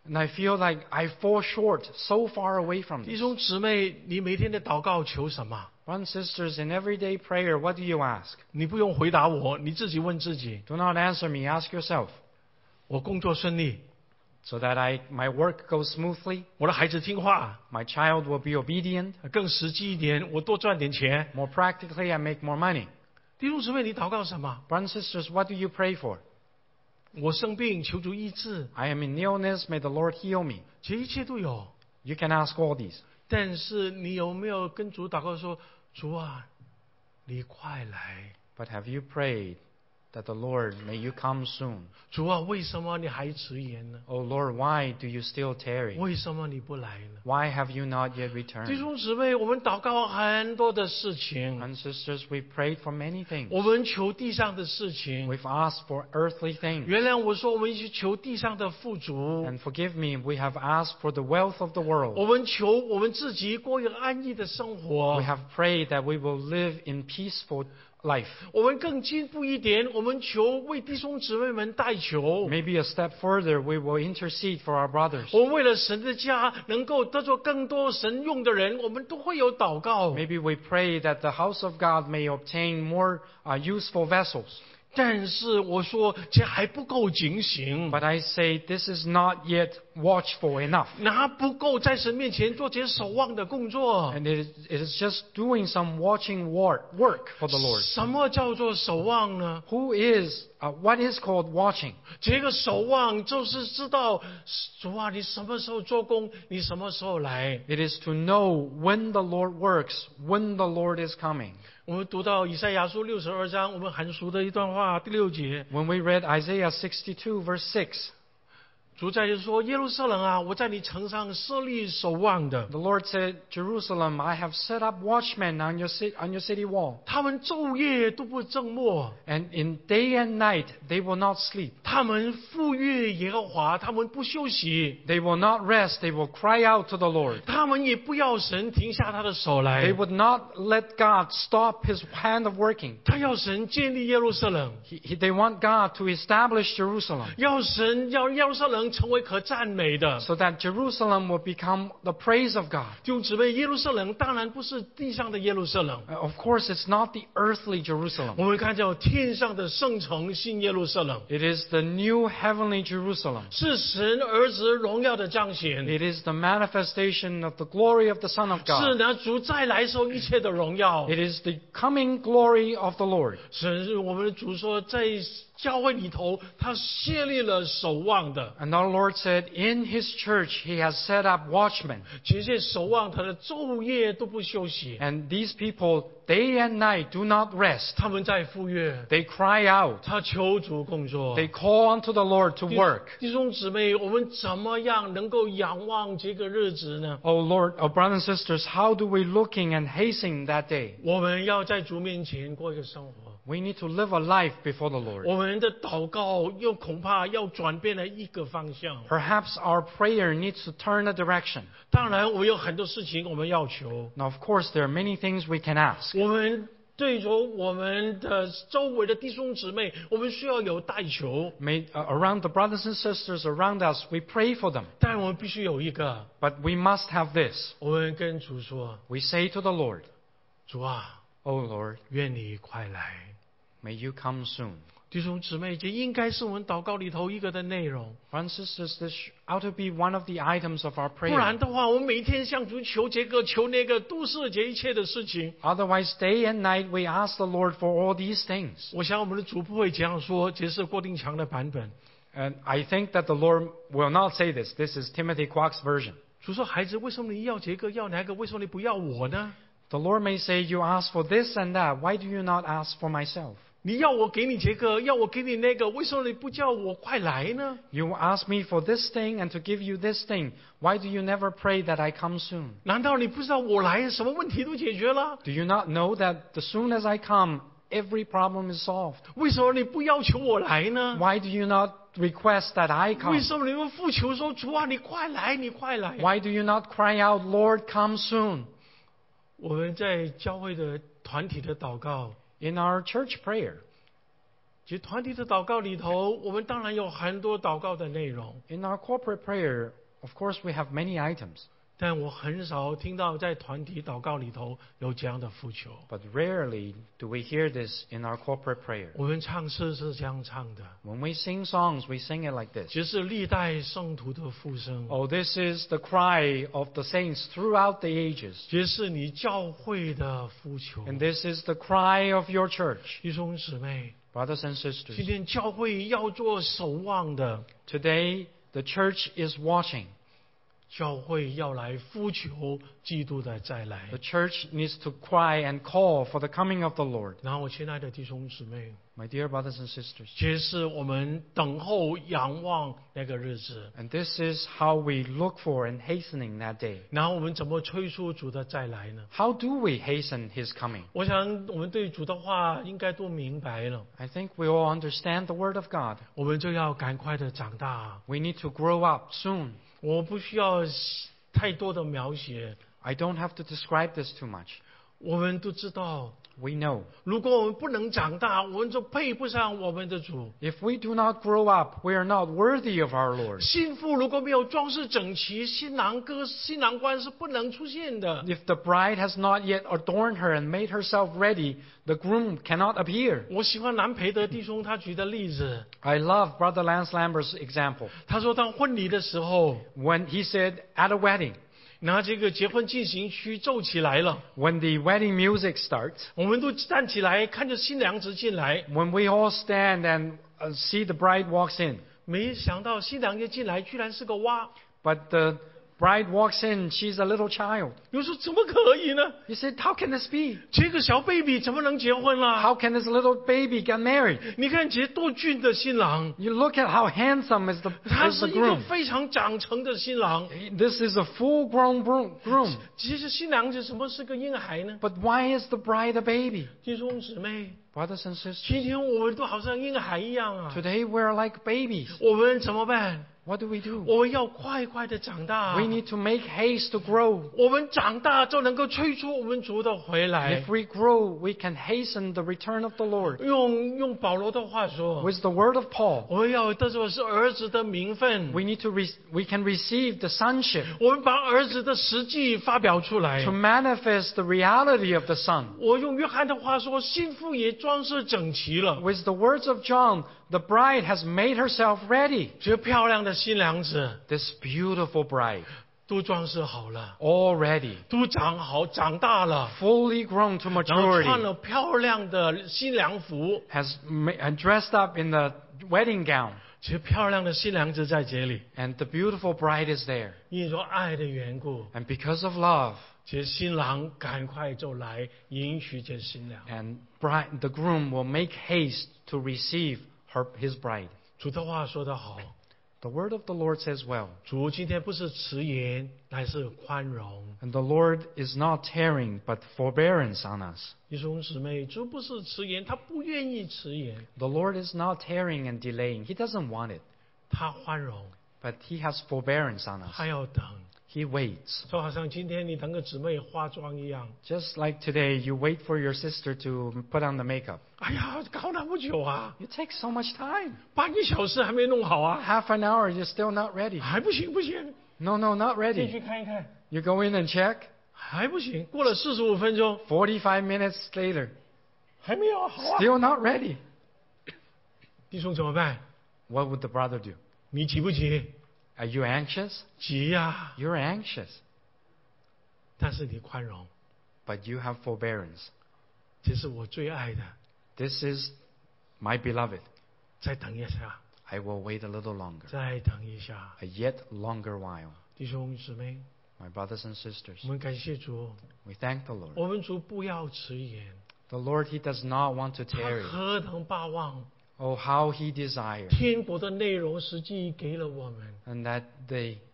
And I feel like I fall short so far away from 弟 this. 兄姊妹，你每天的祷告求什么？ Brothers and sisters, in everyday prayer, what do you ask? 你不用回答我，你自己问自己。 Do not answer me, ask yourself. 我工作顺利， So that my work goes smoothly, 我的孩子听话， my child will be obedient, 更实际一点，我多赚点钱。 more practically I make more money. 弟兄姊妹，你祷告什么？ Brothers and sisters, what do you pray for? 我生病，求主医治， I am in illness, may the Lord heal me. 这一切都有。 You can ask all these. 但是你有没有跟主祷告说：“主啊，你快来！ But have you prayed that the Lord, may you come soon? 主啊，为什么你还迟延呢？ Oh Lord, why do you still tarry? 为什么你不来呢？” Why have you not yet 弟 returned? 兄姊妹，我们祷告很多的事情， And sisters, we prayed for many things. 我们求地上的事情。 We've asked for earthly things. 原谅我说，我们一起求地上的富足， And forgive me, we have asked for the wealth of the 我 world. 们求我们自己过一个安逸的生活 We。have prayed that we will live in peaceful life. 我们更进步一点，我们求为弟兄姊妹们代求。 Maybe a step further, we will intercede for our brothers. 我们为了神的家能够得着更多神用的人，我们都会有祷告。 Maybe we pray that the house of God may obtain more useful vessels. 但是我说，这还不够警醒， But I say this is not yet watchful enough. 那不够在神面前做这守望的工作。 And it is just doing some watching work for the Lord. 什么叫做守望呢？ What is called watching? 这个守望就是知道主啊，你什么时候做工，你什么时候来。 It is to know when the Lord works, when the Lord is coming. 我们读到以赛亚书62章，我们很熟的一段话，第6节， When we read Isaiah 62 verse 6, 主在就说：“耶路撒冷啊，我在你城上设立守望的， the Lord said, Jerusalem, I have set up watchmen on your city wall. 他们昼夜都不正默， And in day and night they will not sleep. 他们赴约耶和华，他们不休息， They will not rest. They will cry out to the Lord. 他们也不要神停下他的手 They 来， would not let God stop his hand of working. 他要神建立耶路撒冷， They want God to establish Jerusalem 要耶路撒冷成为可赞美的。” so that Jerusalem will become the praise of God. 弟兄姊妹，耶路撒冷当然不是地上的耶路撒冷， Of course, it's not the earthly Jerusalem. 我们看到天上的圣城新耶路撒冷， It is the new heavenly Jerusalem. 是神儿子荣耀的彰显， It is the manifestation of the glory of the Son of 是 God. 拿主再来时候一切的荣耀。 It is the coming glory of the Lord. 是我们的主说，在教会里头，他设立了守望的， And our Lord said, in His church He has set up watchmen. 这些守望他的昼夜都不休息， And these people, day and night, do not rest. 他们在赴约， They cry out. 他求主工作。 They call unto the Lord to work. 弟兄姊妹，我们怎么样能够仰望这个日子呢？ Oh Lord, oh brothers and sisters, how do we looking and hasten that day? 我们要在主面前过一个生活。 We need to live a life before the Lord. 我们的祷告又恐怕要转变了一个方向。 Perhaps our prayer needs to turn a direction. 当然，我们有很多事情我们要求。 Now, of course, there are many things we can ask. 我们对着我们的周围的弟兄姊妹，我们需要有代求， Around the brothers and sisters around us, we pray for them. 但我们必须有一个， But we must have this. 我们跟主说 We say to the Lord, 主啊， Oh Lord, 愿你快来。 may you come soon. 弟兄姊妹，这应该是我们祷告里头一个的内容。 Brothers and sisters, this ought to be one of the items of our 不然 prayer. 的话，我们每一天向主求这个求那个，都是这一切的事情。 Otherwise, day and night, we ask the Lord for all these things. 我想我们的主不会这样说，这是郭定强的版本。 And I think that the Lord will not say this. This is Timothy Kwok's version. 主说：“孩子，为什么你要这个要那个？为什么你不要我呢？ The Lord may say, you ask for this and that. Why do you not ask for myself? 你要我给你这个，要我给你那个，为什么你不叫我快来呢？ You ask me for this thing and to give you this thing. Why do you never pray that I come soon? 难道你不知道我来，什么问题都解决了？ Do you not know that as soon as I come, every problem is solved? 为什么你不要求我来呢？ Why do you not request that I 为 come? 什么你们呼求说主啊，你快来，你快来？” Why do you not cry out, Lord, come soon? 我们在教会的团体的祷告， In our church prayer, 其实团体的祷告里头，我们当然有很多祷告的内容， In our corporate prayer, of course, we have many items, 但我很少听到在团体祷告里头有这样的呼求。 but rarely do we hear this in our corporate prayer. 我们唱诗是这样唱的， When we sing songs, we sing it like this. 其实是历代圣徒的呼声， Oh, this is the cry of the saints throughout the ages. 其实是你教会的呼求。 And this is the cry of your church. 弟兄姊妹， Brothers and 今 sisters, 天教会要做守望的， today the church is watching. 教会要来呼求基督的再来 The。church needs to cry and call for the coming of the Lord. 然后，我亲爱的弟兄姊妹， My dear brothers and sisters, 其实是我们等候仰望那个日子， and this is how we look for and hastening that day. 然后我们怎么催促主的再来呢？ How do we hasten his coming? 我想我们对主的话应该都明白了， I think we all understand the word of God. 我们就要赶快的长大。 We need to grow up soon. 我不需要太多的描写， I don't have to describe this too much. 我们都知道， We know. 如果我们不能长大，我们就配不上我们的主。 If we do not grow up, we are not worthy of our Lord. 新妇如果没有装饰整齐，新郎官是不能出现的。 If the bride has not yet adorned her and made herself ready, the groom cannot appear. 我喜欢南培德弟兄他举的例子， I love Brother Lance Lambert's example. 他说当婚礼的时候， When he said at a wedding, 拿这个结婚进行曲奏起来了， when the wedding music starts, 我们都站起来看着新娘子进来， when we all stand and see the bride walks in, 没想到新娘子进来居然是个娃。 but the bride walks in, she's a little child. 有时候怎么可以呢？ You said, how can this be? 这个小 baby 怎么能结婚啦？ How can this little baby get married? 你看这多俊的新郎， You look at how handsome is 他 is 是 the 一个 groom. 非常长成的新郎。 This is a full-grown groom. 其实新娘子什么是个婴孩呢？ But why is the bride a baby? 弟兄姊妹， Brothers and sisters, 今天我们都好像婴孩一样啊！ today we're like babies. 我们怎么办？ What do we do? 我们要快快的长大。 We need to make haste to grow. 我们长大就能够催促我们主的回来 If。we grow, we can hasten the return of the Lord. 用保罗的话说， With the word of Paul, 我们要得着是儿子的名分， we can receive the sonship 我们把儿子的实际发表出来 to。manifest the reality of the Son. 我用约翰的话说，新妇也装饰整齐了。 With the words of John, the bride has made herself ready. 这漂亮的新娘子 This beautiful bride, 都装饰好了， all ready, 都长大了， fully grown to 然后穿 maturity, 了漂亮的新娘服。 has dressed up in the wedding gown, 其实漂亮的新娘子在这里， and the beautiful bride is there. 因为爱的缘故， And because of love, 其实新郎赶快就来迎娶这新娘。 and the groom will make haste to receive his bride. 主的话说得好， The word of the Lord says well, 主今天不是迟延，乃是宽容。 and the Lord is not tearing, but forbearance on us. 弟兄姊妹，主不是迟延，他不愿意迟延， The Lord is not tearing and delaying. He doesn't want it, 他宽容， but He has forbearance on us. 他要等。 He waits. 就好像今天你等个姊妹化妆一样， Just like today, you wait for your sister to put on the makeup. 哎呀，搞那么久啊， You take so much time. 半个小时还没弄好啊， Half an hour, you're still not ready. 还不行不行， No, not 进 ready. 去看一看， You go in and check. 还不行，过了45分钟， 45 minutes later, 还没有好啊， still not ready. 弟兄怎么办？ What would the brother do? 你急不急？ Are you anxious? 急呀、 You're anxious, 但是你宽容， but you have forbearance. 这是我最爱的。 This is my beloved. 再等一下， I will wait a little longer, 再等一下， a yet longer while. 弟兄姊妹， My brothers and sisters, 我们感谢主， we thank the Lord. 我们主不要迟延， The Lord, He does not want to 他 tarry. 何等巴望， Oh, how He desires, 天国的内容实际给了我们， and that the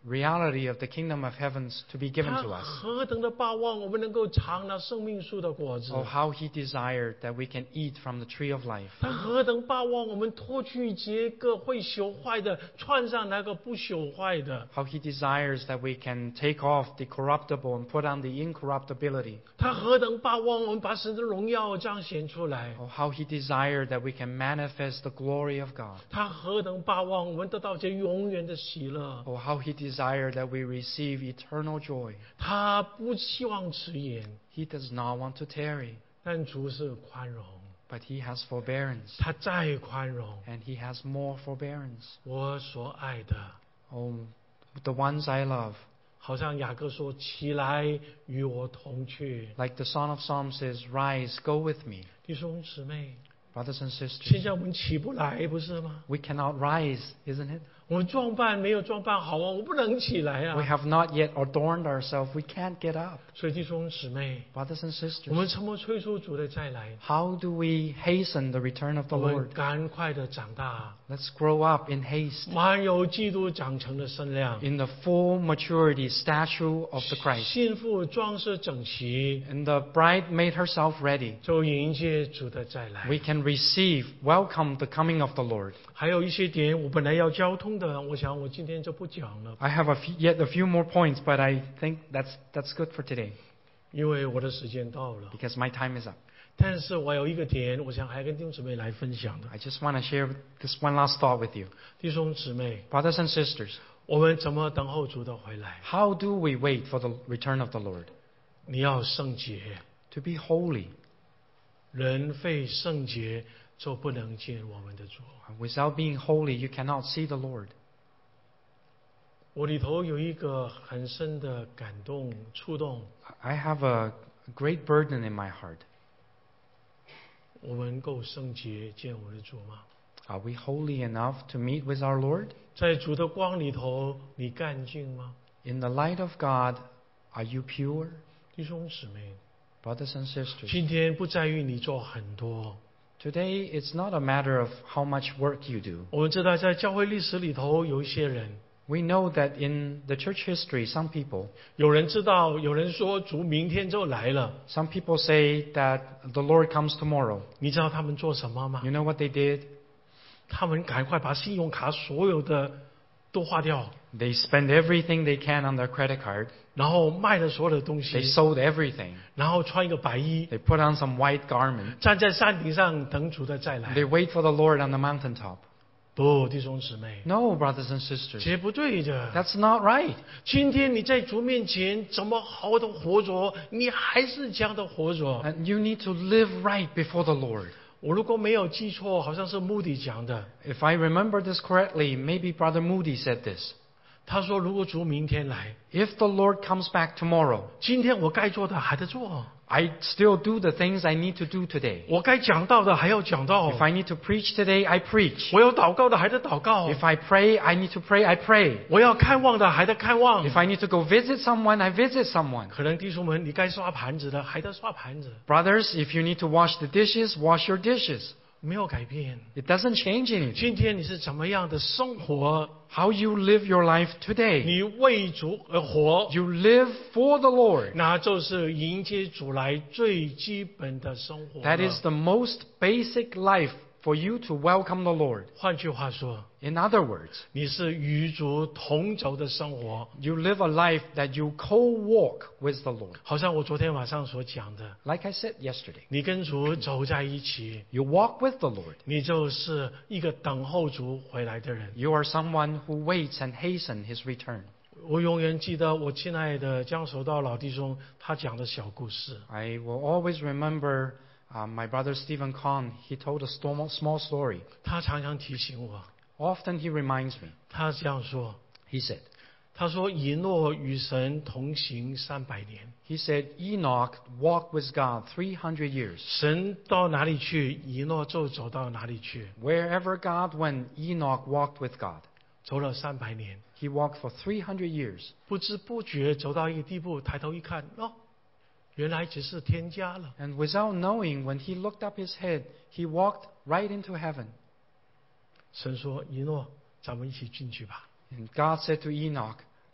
reality of the kingdom of heavens to be given 他 to us. 何等的盼望我们能够尝那生命树的果子 Oh, how he desired that we can eat from the tree of life. 他何等盼望我们脱去这个会朽坏的，穿上那个不朽坏的。 How he desires that we can take off the corruptible and put on the incorruptibility. 他何等盼望我们把神的荣耀彰显出来。 Oh, how he desired that we can manifest the glory of God. 他何等盼望我们得到这永远的喜乐。 Oh, how he desired that we receive eternal joy. 他不希望迟延， He does not want to tarry, 但主是宽容。 but he has forbearance. 他再宽容， And he has more forbearance. 我所爱的， Oh, the ones I love. 好像雅各说：“起来与我同去。 Like the Song of Psalms says, rise, go with me. ” 弟兄姊妹， Brothers and 现 sisters, 在我们起不来，不是吗？ we cannot rise, isn't it? 我们装扮没有装扮好啊，我不能起来 We 啊。 have not yet adorned ourselves. We can't get up. 所以弟兄姊妹， Brothers and 我们 sisters, 怎么催促主的再来？ how do we hasten the return of the 我们 Lord? 赶快的长大， Let's grow up in haste, 满有基督长成的身量， in the full maturity statue of the Christ. 心腹装饰整齐， And the bride made herself ready. 就迎接主的再来。 We can receive, welcome the coming of the Lord. 还有一些点我本来要交通的，我想我今天就不讲了， I have yet a few more points, but I think that's good for today 因为我的时间到了。 because my time is up. 但是我有一个点，我想还跟弟兄姊妹来分享的。 I just want to share this one last thought with you. 弟兄姊妹， Brothers and sisters, 我们怎么等候主的回来？ how do we wait for the return of the Lord? 你要圣洁， To be holy. 人非圣洁就不能见我们的主。 Without being holy, you cannot see the Lord. 我里头有一个很深的感动、触动， I have a great burden in my heart. 我们够圣洁见我们的主吗？ Are we holy enough to meet with our Lord? 在主的光里头，你干净吗？ In the light of God, are you pure? 弟兄姊妹， Brothers and sisters, 今天不在于你做很多。 today it's not a matter of how much work you do. 我们知道，在教会历史里头，有一些人， We know that in the church history, some people 有人知道，有人说主明天就来了。 people say that the Lord comes tomorrow. 你知道他们做什么吗？ You know what they did? 他们赶快把信用卡所有的都花掉， They spend everything they can on their credit card. 然后卖了所有的东 They 西， sold everything. 然后穿一个白衣， They put on some white garment. 站在山顶上等主的再来。 They wait for the Lord on the mountaintop. 不，弟兄姊妹， No, brothers and sisters, 这不对的。 that's not right. 今天你在主面前怎么好的活着，你还是这样的活着。 And you need to live right before the Lord. 我如果没有记错，好像是穆迪讲的。 If I remember this correctly, maybe Brother Moody said this. 他说，如果主明天来， If the Lord comes back tomorrow, 今天我该做的还得做， I still do the things I need to do today. 我该讲到的还要讲到， If I need to preach today, I preach. 我要祷告的还得祷告， If I pray, I need to pray, I pray. 我要看望的还得看望。 If I need to go visit someone, I visit someone. 可能弟兄们，你该刷盘子的还得刷盘子， Brothers, if you need to wash the dishes, wash your dishes. 没有改变。 It doesn't change anything. 今天你是怎么样的生活？ How you live your life today. 你为主而活， You live for the Lord. 那就是迎接主来最基本的生活了。 That is the most basic life for you to welcome the Lord. 换句话说， In other words, 你是与主同走的生活， you live a life that you co-walk with the Lord. 好像我昨天晚上所讲的， Like I said yesterday, 你跟主走在一起， you walk with the Lord. 你就是一个等候主回来的人。 You are someone who waits and hasten His return. 我永远记得我亲爱的江守道老弟兄他讲的小故事。 I will always remember my brother Stephen Kahn. He told a small story. 他常常提醒我， Often he reminds me. 他这样说， He said, 他说以诺与神同行300年， He said, Enoch walked with God 300 years. 神到哪里去，以诺就走到哪里去， Wherever God went, Enoch walked with God. 走了300年， He walked for 300 years. 不知不觉走到一个地步，抬头一看，哦，原来只是天家了。 And without knowing, when he looked up his head, he walked right into heaven. 神说：“以诺，咱们一起进去吧。 And God said to Enoch,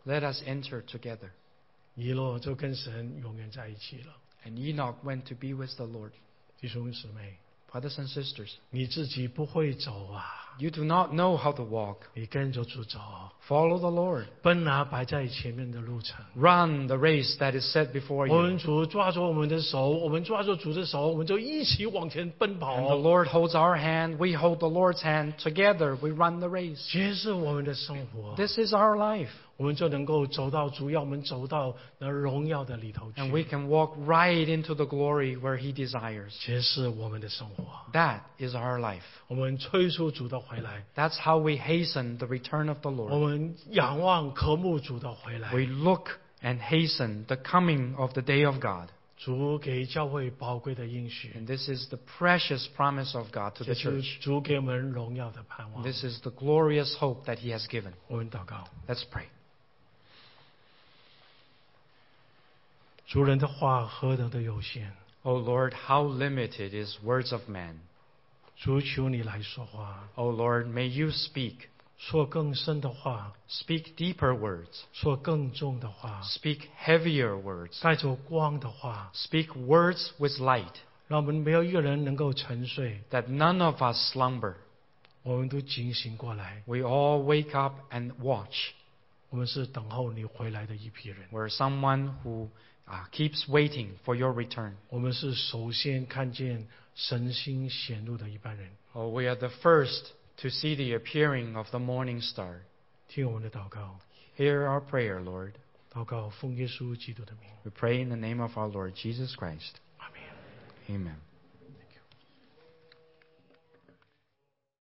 Let us enter together. 以诺就跟神永远在一起了。 And Enoch went to be with the Lord. 弟兄姊妹， Brothers and sisters, 你自己不会走啊， you do not know how to walk. 你跟着主走， Follow the Lord. 奔那摆在前面的路程。 Run the race that is set before 我们 you. 主抓住我们的手，我们抓住主的手，我们就一起往前奔跑。 And the Lord holds our hand. We hold the Lord's hand. Together we run the race. 这是我们的生活， This is our life. 我们就能够走到主要我们走到那荣耀的里头 And we 去。 can walk right into the glory where He desires. 这是我们的生活， That is our life. 我们催促主的回来， That's how we hasten the return of the 我 Lord. 们仰望渴慕主的回来。 We look and hasten the coming of the day of God. 主给教会宝贵的应许， And this is the precious promise of God to 这 the 是 church. 主给我们荣耀的盼望。 This is the glorious hope that He has given. 我们祷告， Let's pray. 主人的话何等的有限， O Lord, how limited is words of man. 主求你来说话， O Lord, may you speak. 说更深的话， Speak deeper words. 说更重的话， Speak heavier words. 带着光的话， Speak words with light, 让我们没有一个人能够沉睡， that none of us slumber. 我们都警醒过来。 We all wake up and watch. 我们是等候你回来的一批人， We're someone who keeps waiting for your return. 我们是首先看见神星显露的一般人。 Oh, we are the first to see the appearing of the morning star. 听我们的祷告， Hear our prayer, Lord. 祷告奉耶稣基督的名， We pray in the name of our Lord Jesus Christ. 阿门。 Amen.